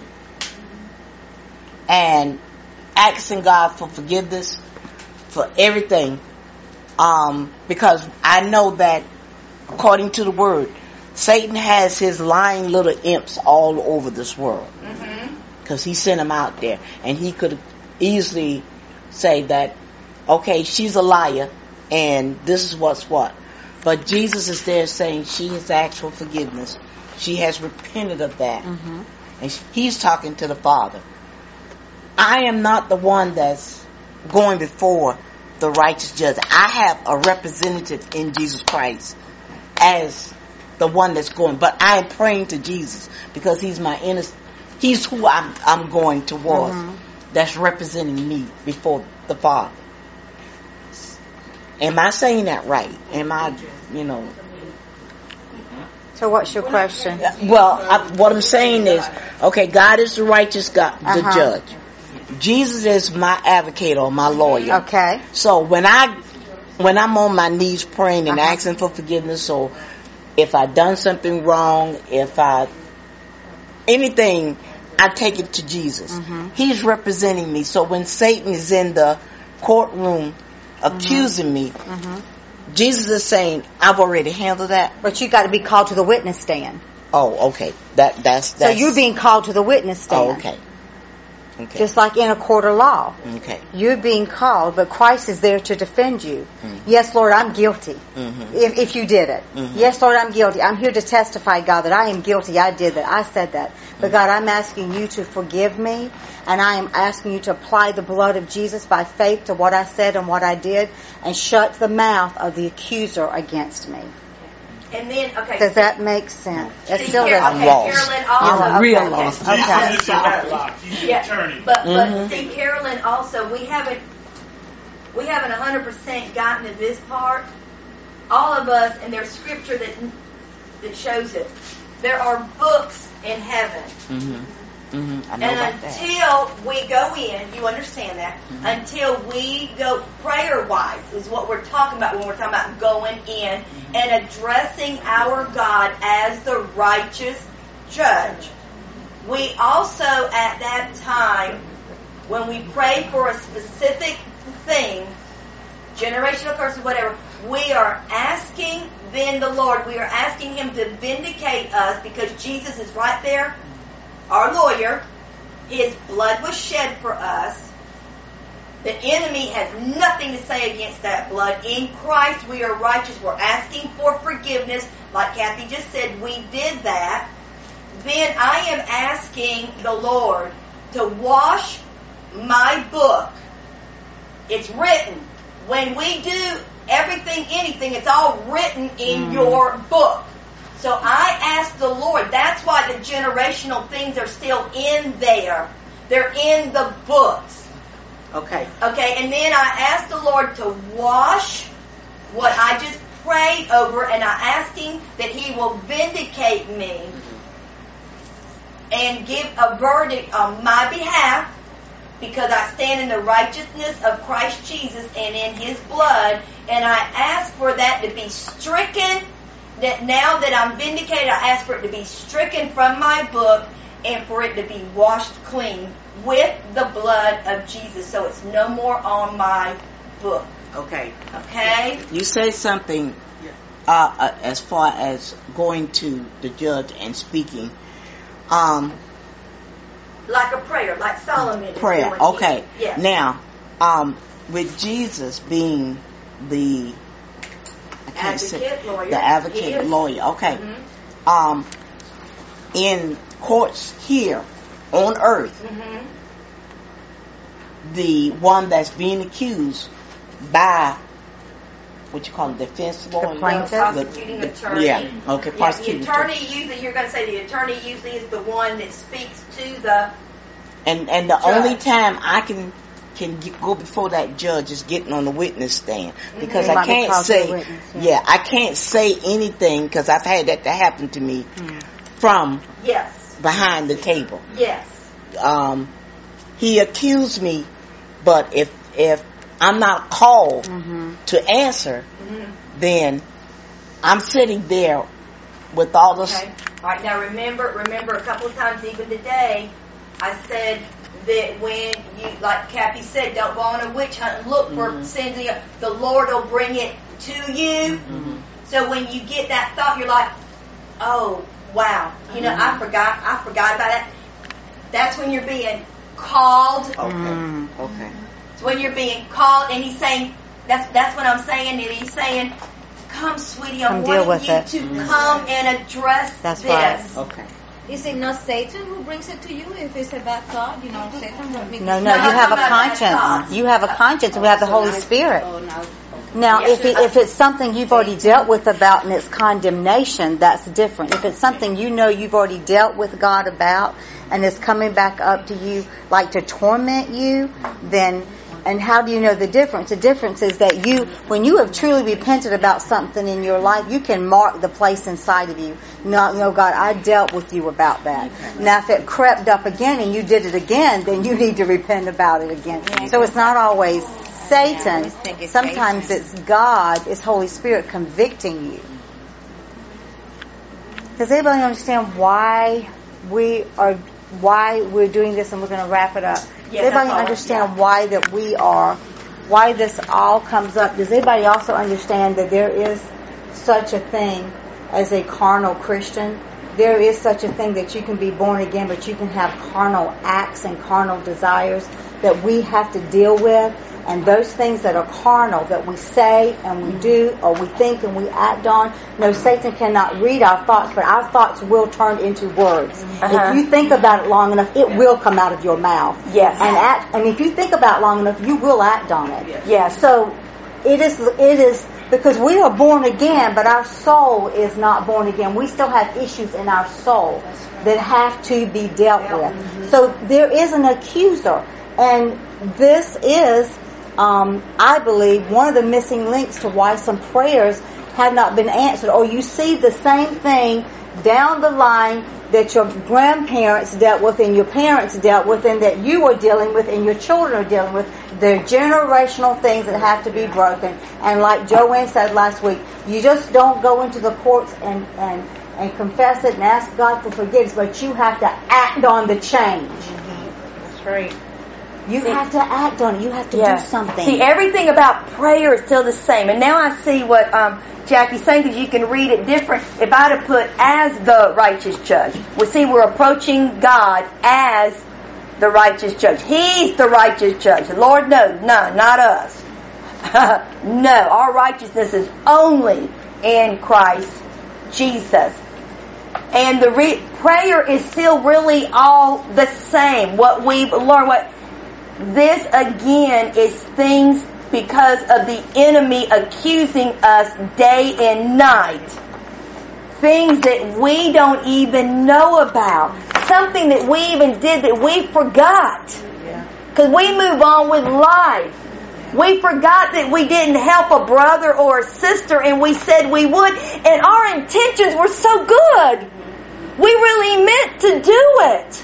and asking God for forgiveness for everything, um, because I know that according to the word, Satan has his lying little imps all over this world. Because he sent them out there, and he could easily say that, okay, she's a liar, and this is what's what. But Jesus is there saying she has asked for forgiveness. She has repented of that.
Mm-hmm.
And he's talking to the Father. I am not the one that's going before the righteous judge. I have a representative in Jesus Christ as the one that's going. But I am praying to Jesus because he's my innocent. He's who I'm, I'm going towards.
Mm-hmm.
That's representing me before the Father. Am I saying that right? Am I, you know...
So what's your question?
Well, I, what I'm saying is, okay, God is the righteous God, the
Uh-huh.
judge. Jesus is my advocate or my lawyer.
Okay.
So when I, when I'm on my knees praying and
Uh-huh.
asking for forgiveness, or if I done something wrong, if I, anything, I take it to Jesus.
Mm-hmm.
He's representing me. So when Satan is in the courtroom accusing
Mm-hmm.
me,
Mm-hmm.
Jesus is saying, I've already handled that.
But you got to be called to the witness stand.
Oh, okay. That that's, that's
So you're being called to the witness stand.
Oh, okay. Okay.
Just like in a court of law.
Okay.
You're being called, but Christ is there to defend you.
Mm-hmm.
Yes, Lord, I'm guilty.
Mm-hmm.
If, if you did it.
Mhm.
Yes, Lord, I'm guilty. I'm here to testify, God, that I am guilty. I did that. I said that. But God, I'm asking you to forgive me, and I am asking you to apply the blood of Jesus by faith to what I said and what I did, and shut the mouth of the accuser against me.
And then, okay.
Does that make sense? It
See,
still
Car-
doesn't.
okay, Carolyn also.
I'm real
okay.
lost.
Okay.
Jesus is a Matlock. He's the
Yeah,
attorney.
but but
Mhm.
see, Carolyn also, we haven't we haven't one hundred percent gotten to this part. All of us, and there's scripture that that shows it. There are books in heaven,
Mm-hmm. Mm-hmm. I know
and
about that.
until we go in, you understand that.
Mhm.
Until we go prayer wise is what we're talking about when we're talking about going in and addressing our God as the righteous judge. We also, at that time, when we pray for a specific thing, generational curses, whatever, we are asking then the Lord, we are asking Him to vindicate us because Jesus is right there, our lawyer. His blood was shed for us. The enemy has nothing to say against that blood. In Christ we are righteous. We're asking for forgiveness. Like Kathy just said, we did that. Then I am asking the Lord to wash my book. It's written. When we do everything, anything, it's all written in
Mm.
your book. So I ask the Lord, that's why the generational things are still in there. They're in the books.
Okay.
Okay, and then I ask the Lord to wash what I just prayed over, and I ask Him that He will vindicate me and give a verdict on my behalf, because I stand in the righteousness of Christ Jesus and in His blood, and I ask for that to be stricken, that now that I'm vindicated, I ask for it to be stricken from my book and for it to be washed clean with the blood of Jesus, so it's no more on my book.
Okay.
Okay?
You say something uh, uh, as far as going to the judge and speaking. Um,
Like a prayer, like Solomon is
prayer.
doing
Okay.
here. Yes.
Now, um, with Jesus being the I can't say-
Advocate, lawyer.
the
He
advocate
is.
lawyer. Okay.
Mhm.
Um, in courts here on earth,
Mhm.
the one that's being accused by what you call a defense lawyer,
plaintiff?
The prosecuting attorney.
Yeah. Okay.
Yeah,
Prosecuting
the attorney usually, you're going to say the attorney usually is the one that speaks to the...
And and the
Judge.
only time I can can get, go before that judge is getting on the witness stand, because
You
I
might be
can't
called to
say
the witness, yeah.
yeah I can't say anything because I've had that to happen to me
Mm.
from
Yes.
behind the table.
Yes.
Um, he accused me, but if if I'm not called
Mm-hmm.
to answer, then I'm sitting there with all this.
Okay. All right. Now remember, remember a couple of times, even today, I said that when you, like Kathy said, don't go on a witch hunt and look for
Mhm.
sins. In your, the Lord will bring it to you.
Mhm.
So when you get that thought, you're like, oh wow, you know, I forgot, I forgot about that. That's when you're being called.
Okay.
Mm.
Okay.
It's when you're being called, and he's saying, that's that's what I'm saying, and he's saying, come, sweetie, I'm
Come deal
wanting
with
you
it.
to
Mhm.
come and address
That's
this.
right.
Okay.
Is it not Satan who brings it to you if it's a bad thought? You know, Satan will make
No,
it-
no, you
I'm
have a
talking about that
conscience.
thought.
You have a conscience. We have the Holy Spirit.
Oh, now.
Now,
Yes.
if it, if it's something you've already dealt with about and it's condemnation, that's different. If it's something you know you've already dealt with God about and it's coming back up to you like to torment you, then, and how do you know the difference? The difference is that you, when you have truly repented about something in your life, you can mark the place inside of you. No, no, God, I dealt with you about that. Now, if it crept up again and you did it again, then you need to repent about it again. So it's not always Satan.
think it's
Sometimes
Satan.
it's God, it's Holy Spirit convicting you. Does anybody understand why we are, why we're doing this? And we're going to wrap it up. Does
Yes,
anybody
that's all.
understand why that we are, why this all comes up? Does anybody also understand that there is such a thing as a carnal Christian? There is such a thing that you can be born again, but you can have carnal acts and carnal desires that we have to deal with. And those things that are carnal, that we say and we do, or we think and we act on, no, Satan cannot read our thoughts, but our thoughts will turn into words.
Uh-huh.
If you think about it long enough, it will come out of your mouth.
Yes.
And act, and if you think about it long enough, you will act on it.
Yes.
So it is, it is, because we are born again, but our soul is not born again. We still have issues in our soul that have to be dealt with. So there is an accuser. And this is, um, I believe, one of the missing links to why some prayers have not been answered. Or you see the same thing down the line that your grandparents dealt with and your parents dealt with and that you are dealing with and your children are dealing with. They're generational things that have to be broken. And like Joanne said last week, you just don't go into the courts and, and, and confess it and ask God for forgiveness, but you have to act on the change.
That's right.
You have to act on it. You have to do something.
See, everything about prayer is still the same. And now I see what um, Jackie's saying, because you can read it different. If I'd have put as the righteous judge, we see we're approaching God as the righteous judge. He's the righteous judge. The Lord knows, no, not us. No, our righteousness is only in Christ Jesus. And the re- prayer is still really all the same. What we've learned, what this again is things because of the enemy accusing us day and night. Things that we don't even know about. Something that we even did that we forgot. Because we move on with life. We forgot that we didn't help a brother or a sister and we said we would. And our intentions were so good. We really meant to do it.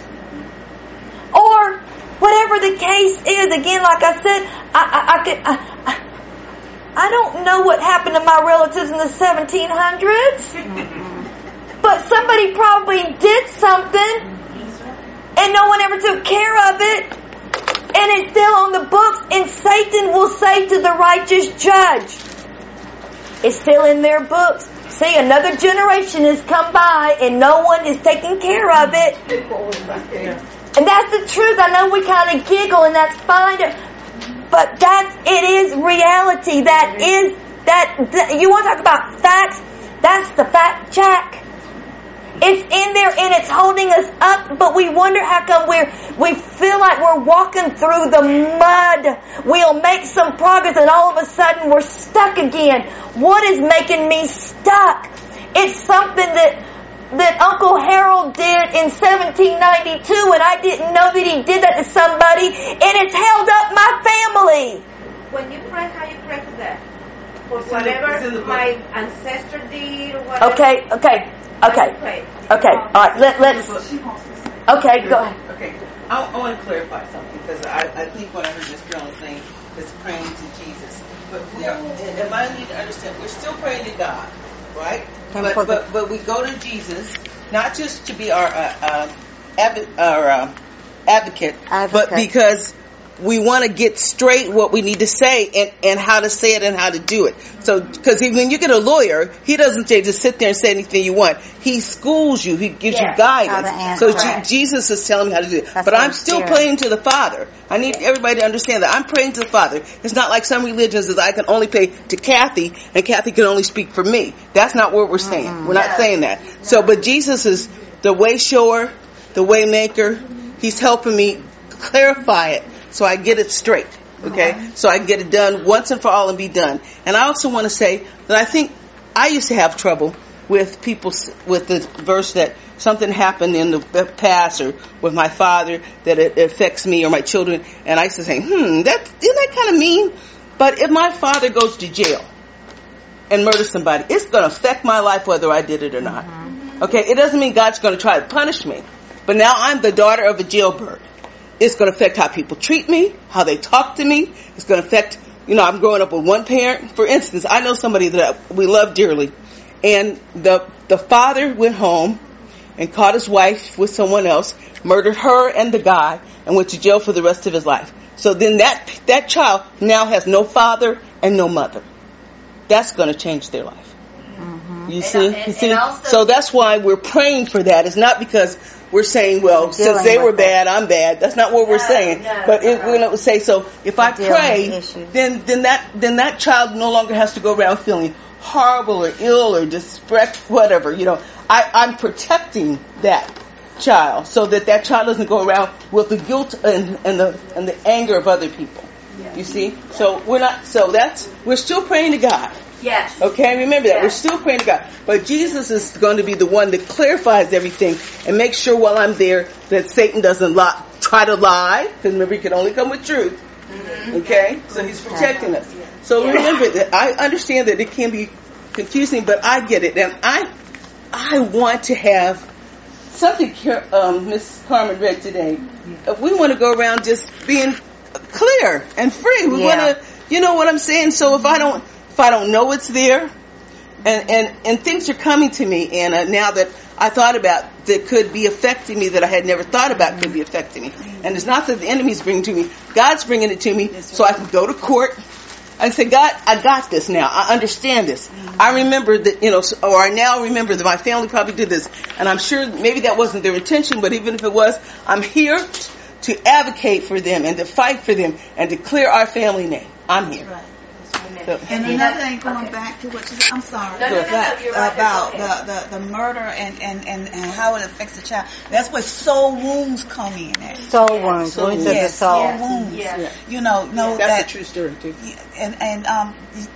Or whatever the case is, again, like I said, I, I, I could, I, I, I don't know what happened to my relatives in the seventeen hundreds, but somebody probably did something, and no one ever took care of it, and it's still on the books, and Satan will say to the righteous judge, it's still in their books. See, another generation has come by, and no one is taking care of it. And that's the truth. I know we kind of giggle, and that's fine. But that it is reality. That is that, that. You want to talk about facts? That's the fact check. It's in there, and it's holding us up. But we wonder how come we're we feel like we're walking through the mud. We'll make some progress, and all of a sudden we're stuck again. What is making me stuck? It's something that. that Uncle Harold did in seventeen ninety-two, and I didn't know that he did that to somebody, and it's held up my family.
When you pray, how you pray for that? For whatever my ancestor did or whatever.
Okay, okay, okay, okay. All right, let, let's Okay, go ahead.
Okay, I, I want to clarify something because I, I think what I heard Miss Carolyn saying is praying to Jesus. But we are, and if I need to understand, we're still praying to God, right? But but, but we go to Jesus not just to be our uh, uh, adv- our uh, advocate,
Advocate.
but because we want to get straight what we need to say and, and how to say it and how to do it. So, because when you get a lawyer, he doesn't say just sit there and say anything you want. He schools you. He gives
Yeah,
you guidance. So G- Jesus is telling me how to do it.
That's
but I'm
Holy
still
Spirit.
praying to the Father. I need everybody to understand that. I'm praying to the Father. It's not like some religions that I can only pray to Kathy and Kathy can only speak for me. That's not what we're saying. Mm-hmm. We're not
No.
saying that. So, but Jesus is the way shower, the way maker. He's helping me clarify it so I get it straight. Okay? Mm-hmm. So I get it done once and for all and be done. And I also want to say that I think I used to have trouble with people, with the verse that something happened in the past or with my father that it affects me or my children. And I used to say, hmm, that, isn't that kind of mean? But if my father goes to jail and murders somebody, it's going to affect my life whether I did it or not. Mm-hmm. Okay? It doesn't mean God's going to try to punish me. But now I'm the daughter of a jailbird. It's going to affect how people treat me, how they talk to me. It's going to affect, you know, I'm growing up with one parent. For instance, I know somebody that we love dearly. And the the father went home and caught his wife with someone else, murdered her and the guy, and went to jail for the rest of his life. So then that that child now has no father and no mother. That's going to change their life. Mm-hmm. You see?
And, and,
you see?
and also,
so that's why we're praying for that. It's not because we're saying, well, since they were bad, I'm bad. That's not what we're
No,
saying.
no,
but it,
no.
we're going to say, so if I
Dealing with
pray,
issues.
then then that then that child no longer has to go around feeling horrible or ill or distressed, whatever. You know, I, I'm protecting that child so that that child doesn't go around with the guilt and, and the and the anger of other people. You see? So we're not. So that's we're still praying to God.
yes.
Okay, remember that.
Yes.
We're still praying to God. But Jesus is going to be the one that clarifies everything and makes sure while I'm there that Satan doesn't lie, try to lie. Because remember, he can only come with truth. Mm-hmm. Okay? So he's protecting us. So
Yeah.
remember that I understand that it can be confusing, but I get it. And I I want to have something um, Miss Carmen read today. We want to go around just being clear and free. We
Yeah.
want to, you know what I'm saying? So if I don't If I don't know it's there, and, and, and things are coming to me, Anna, now that I thought about that could be affecting me that I had never thought about could be affecting me. And it's not that the enemy's bringing it to me. God's bringing it to me so I can go to court and say, God, I got this now. I understand this. I remember that, you know, or I now remember that my family probably did this. And I'm sure maybe that wasn't their intention, but even if it was, I'm here to advocate for them and to fight for them and to clear our family name. I'm here.
Right.
So,
And another thing, going back to what you said, I'm sorry,
No, no, no, no,
but
you're right,
about
that's okay.
the, the, the murder and, and, and, and how it affects the child. That's where soul wounds come in at.
Soul wounds.
Soul
Wounds of the
Yes,
soul.
soul wounds.
Yes.
You know, know
that's
that,
a true story too.
and, and, um,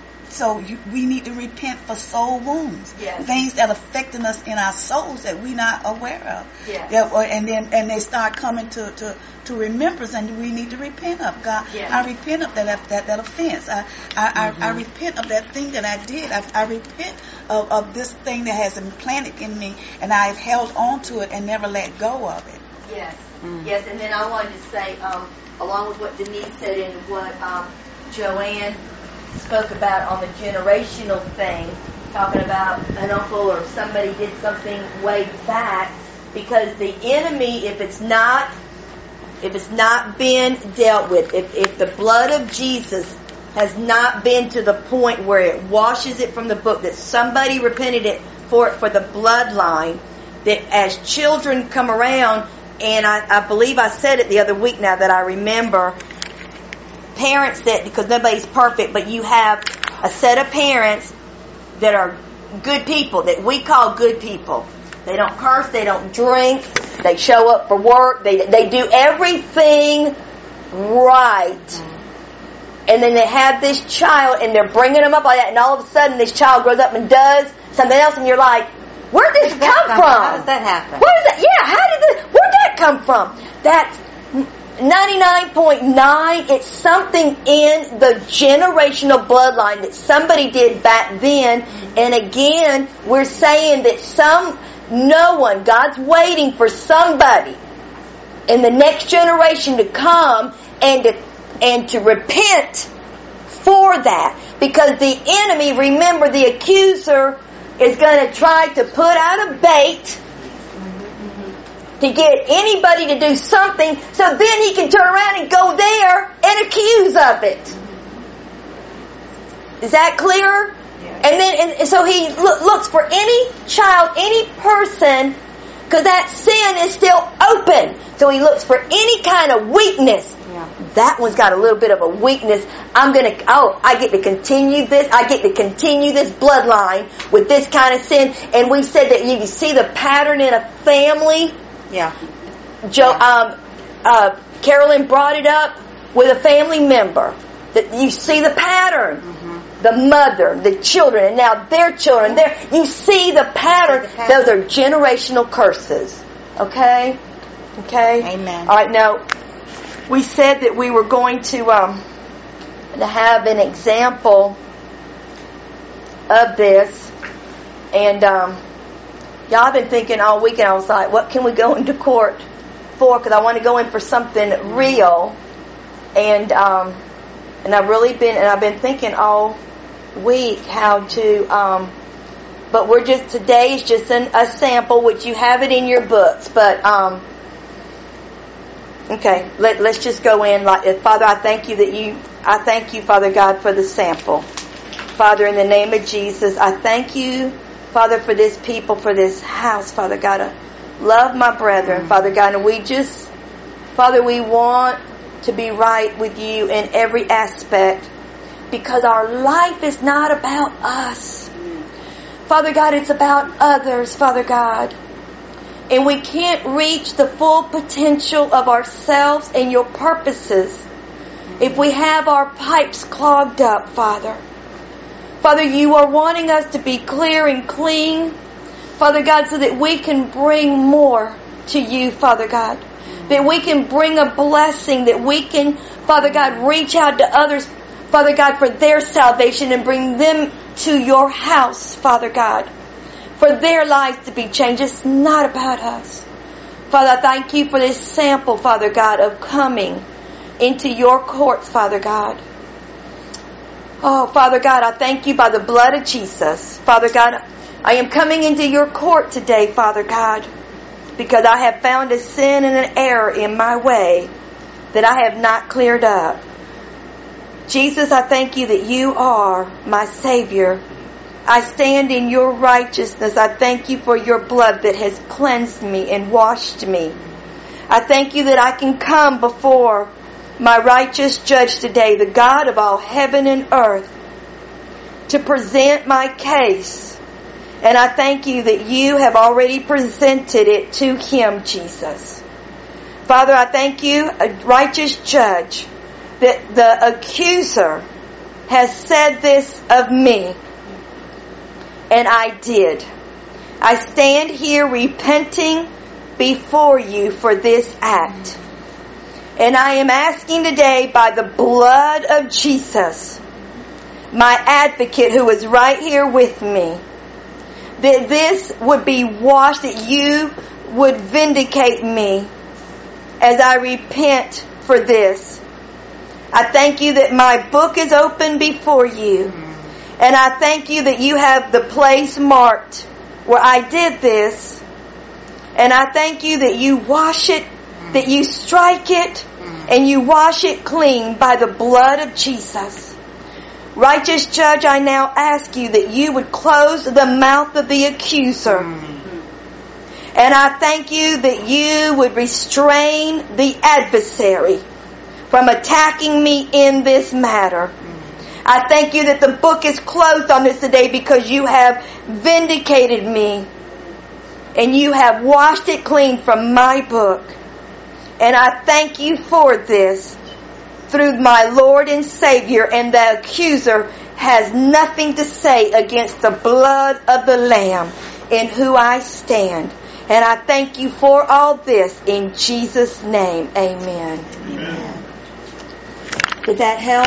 so you, we need to repent for soul wounds.
Yes.
Things that are affecting us in our souls that we're not aware of.
Yes.
Yeah, or- and then, and they start coming to, to, to remembrance, and we need to repent of. God,
Yes.
I repent of that, that, that offense. I, I, I, I repent of that thing that I did. I, I repent of, of this thing that has implanted in me, and I've held on to it and never let go of it.
Yes, yes, and then I wanted to say, um, along with what Denise said and what um, Joanne spoke about on the generational thing, talking about an uncle or somebody did something way back, because the enemy, if it's not, if it's not been dealt with, if, if the blood of Jesus has not been to the point where it washes it from the book, that somebody repented it for it for the bloodline, that as children come around, and I, I believe I said it the other week now that I remember, parents that, because nobody's perfect, but you have a set of parents that are good people, that we call good people. They don't curse, they don't drink, they show up for work, they they do everything right. And then they have this child, and they're bringing them up like that, and all of a sudden this child grows up and does something else, and you're like, where did this come from?
How does that happen?
Where is that? Yeah, how did this, where did that come from? That's ninety-nine point nine. It's something in the generational bloodline that somebody did back then. And again, we're saying that some, no one, God's waiting for somebody in the next generation to come and to, and to repent for that. Because the enemy, remember, the accuser is going to try to put out a bait to get anybody to do something, so then he can turn around and go there and accuse of it. Is that clear? Yeah. And then, and so he lo- looks for any child, any person, because that sin is still open. So he looks for any kind of weakness. Yeah. That one's got a little bit of a weakness. I'm gonna, oh, I get to continue this. I get to continue this bloodline with this kind of sin. And we said that you can see the pattern in a family.
Yeah.
Joe, um, uh, Carolyn brought it up with a family member. That you see the pattern. Mm-hmm. The mother, the children, and now their children. There, you see the pattern. See the pattern. Those are generational curses. Okay? Okay?
Amen.
All right, now, we said that we were going to, um, to have an example of this. And, um, y'all have been thinking all weekend, I was like, what can we go into court for? Because I want to go in for something real. And, um, and I've really been, and I've been thinking all week how to, um, but we're just, today is just an, a sample, which you have it in your books, but, um, okay, let, let's just go in. Like, Father, I thank you that you, I thank you, Father God, for the sample. Father, in the name of Jesus, I thank you, Father, for this people, for this house, Father God. I love my brethren, mm-hmm. Father God, and we just, Father, we want to be right with you in every aspect, because our life is not about us. Father God, it's about others, Father God. And we can't reach the full potential of ourselves and your purposes if we have our pipes clogged up, Father. Father, you are wanting us to be clear and clean, Father God, so that we can bring more to you, Father God. That we can bring a blessing, that we can, Father God, reach out to others, Father God, for their salvation and bring them to your house, Father God, for their lives to be changed. It's not about us. Father, I thank you for this sample, Father God, of coming into your courts, Father God. Oh, Father God, I thank you by the blood of Jesus. Father God, I am coming into your court today, Father God, because I have found a sin and an error in my way that I have not cleared up. Jesus, I thank you that you are my Savior. I stand in your righteousness. I thank you for your blood that has cleansed me and washed me. I thank you that I can come before my righteous judge today, the God of all heaven and earth, to present my case. And I thank you that you have already presented it to him, Jesus. Father, I thank you, a righteous judge, that the accuser has said this of me. And I did. I stand here repenting before you for this act. And I am asking today by the blood of Jesus, my advocate who is right here with me, that this would be washed, that you would vindicate me as I repent for this. I thank you that my book is open before you. And I thank you that you have the place marked where I did this. And I thank you that you wash it, that you strike it, and you wash it clean by the blood of Jesus. Righteous Judge, I now ask you that you would close the mouth of the accuser. And I thank you that you would restrain the adversary from attacking me in this matter. I thank you that the book is closed on this today because you have vindicated me and you have washed it clean from my book. And I thank you for this through my Lord and Savior, and the accuser has nothing to say against the blood of the Lamb in who I stand. And I thank you for all this in Jesus' name. Amen. Amen. Did that help?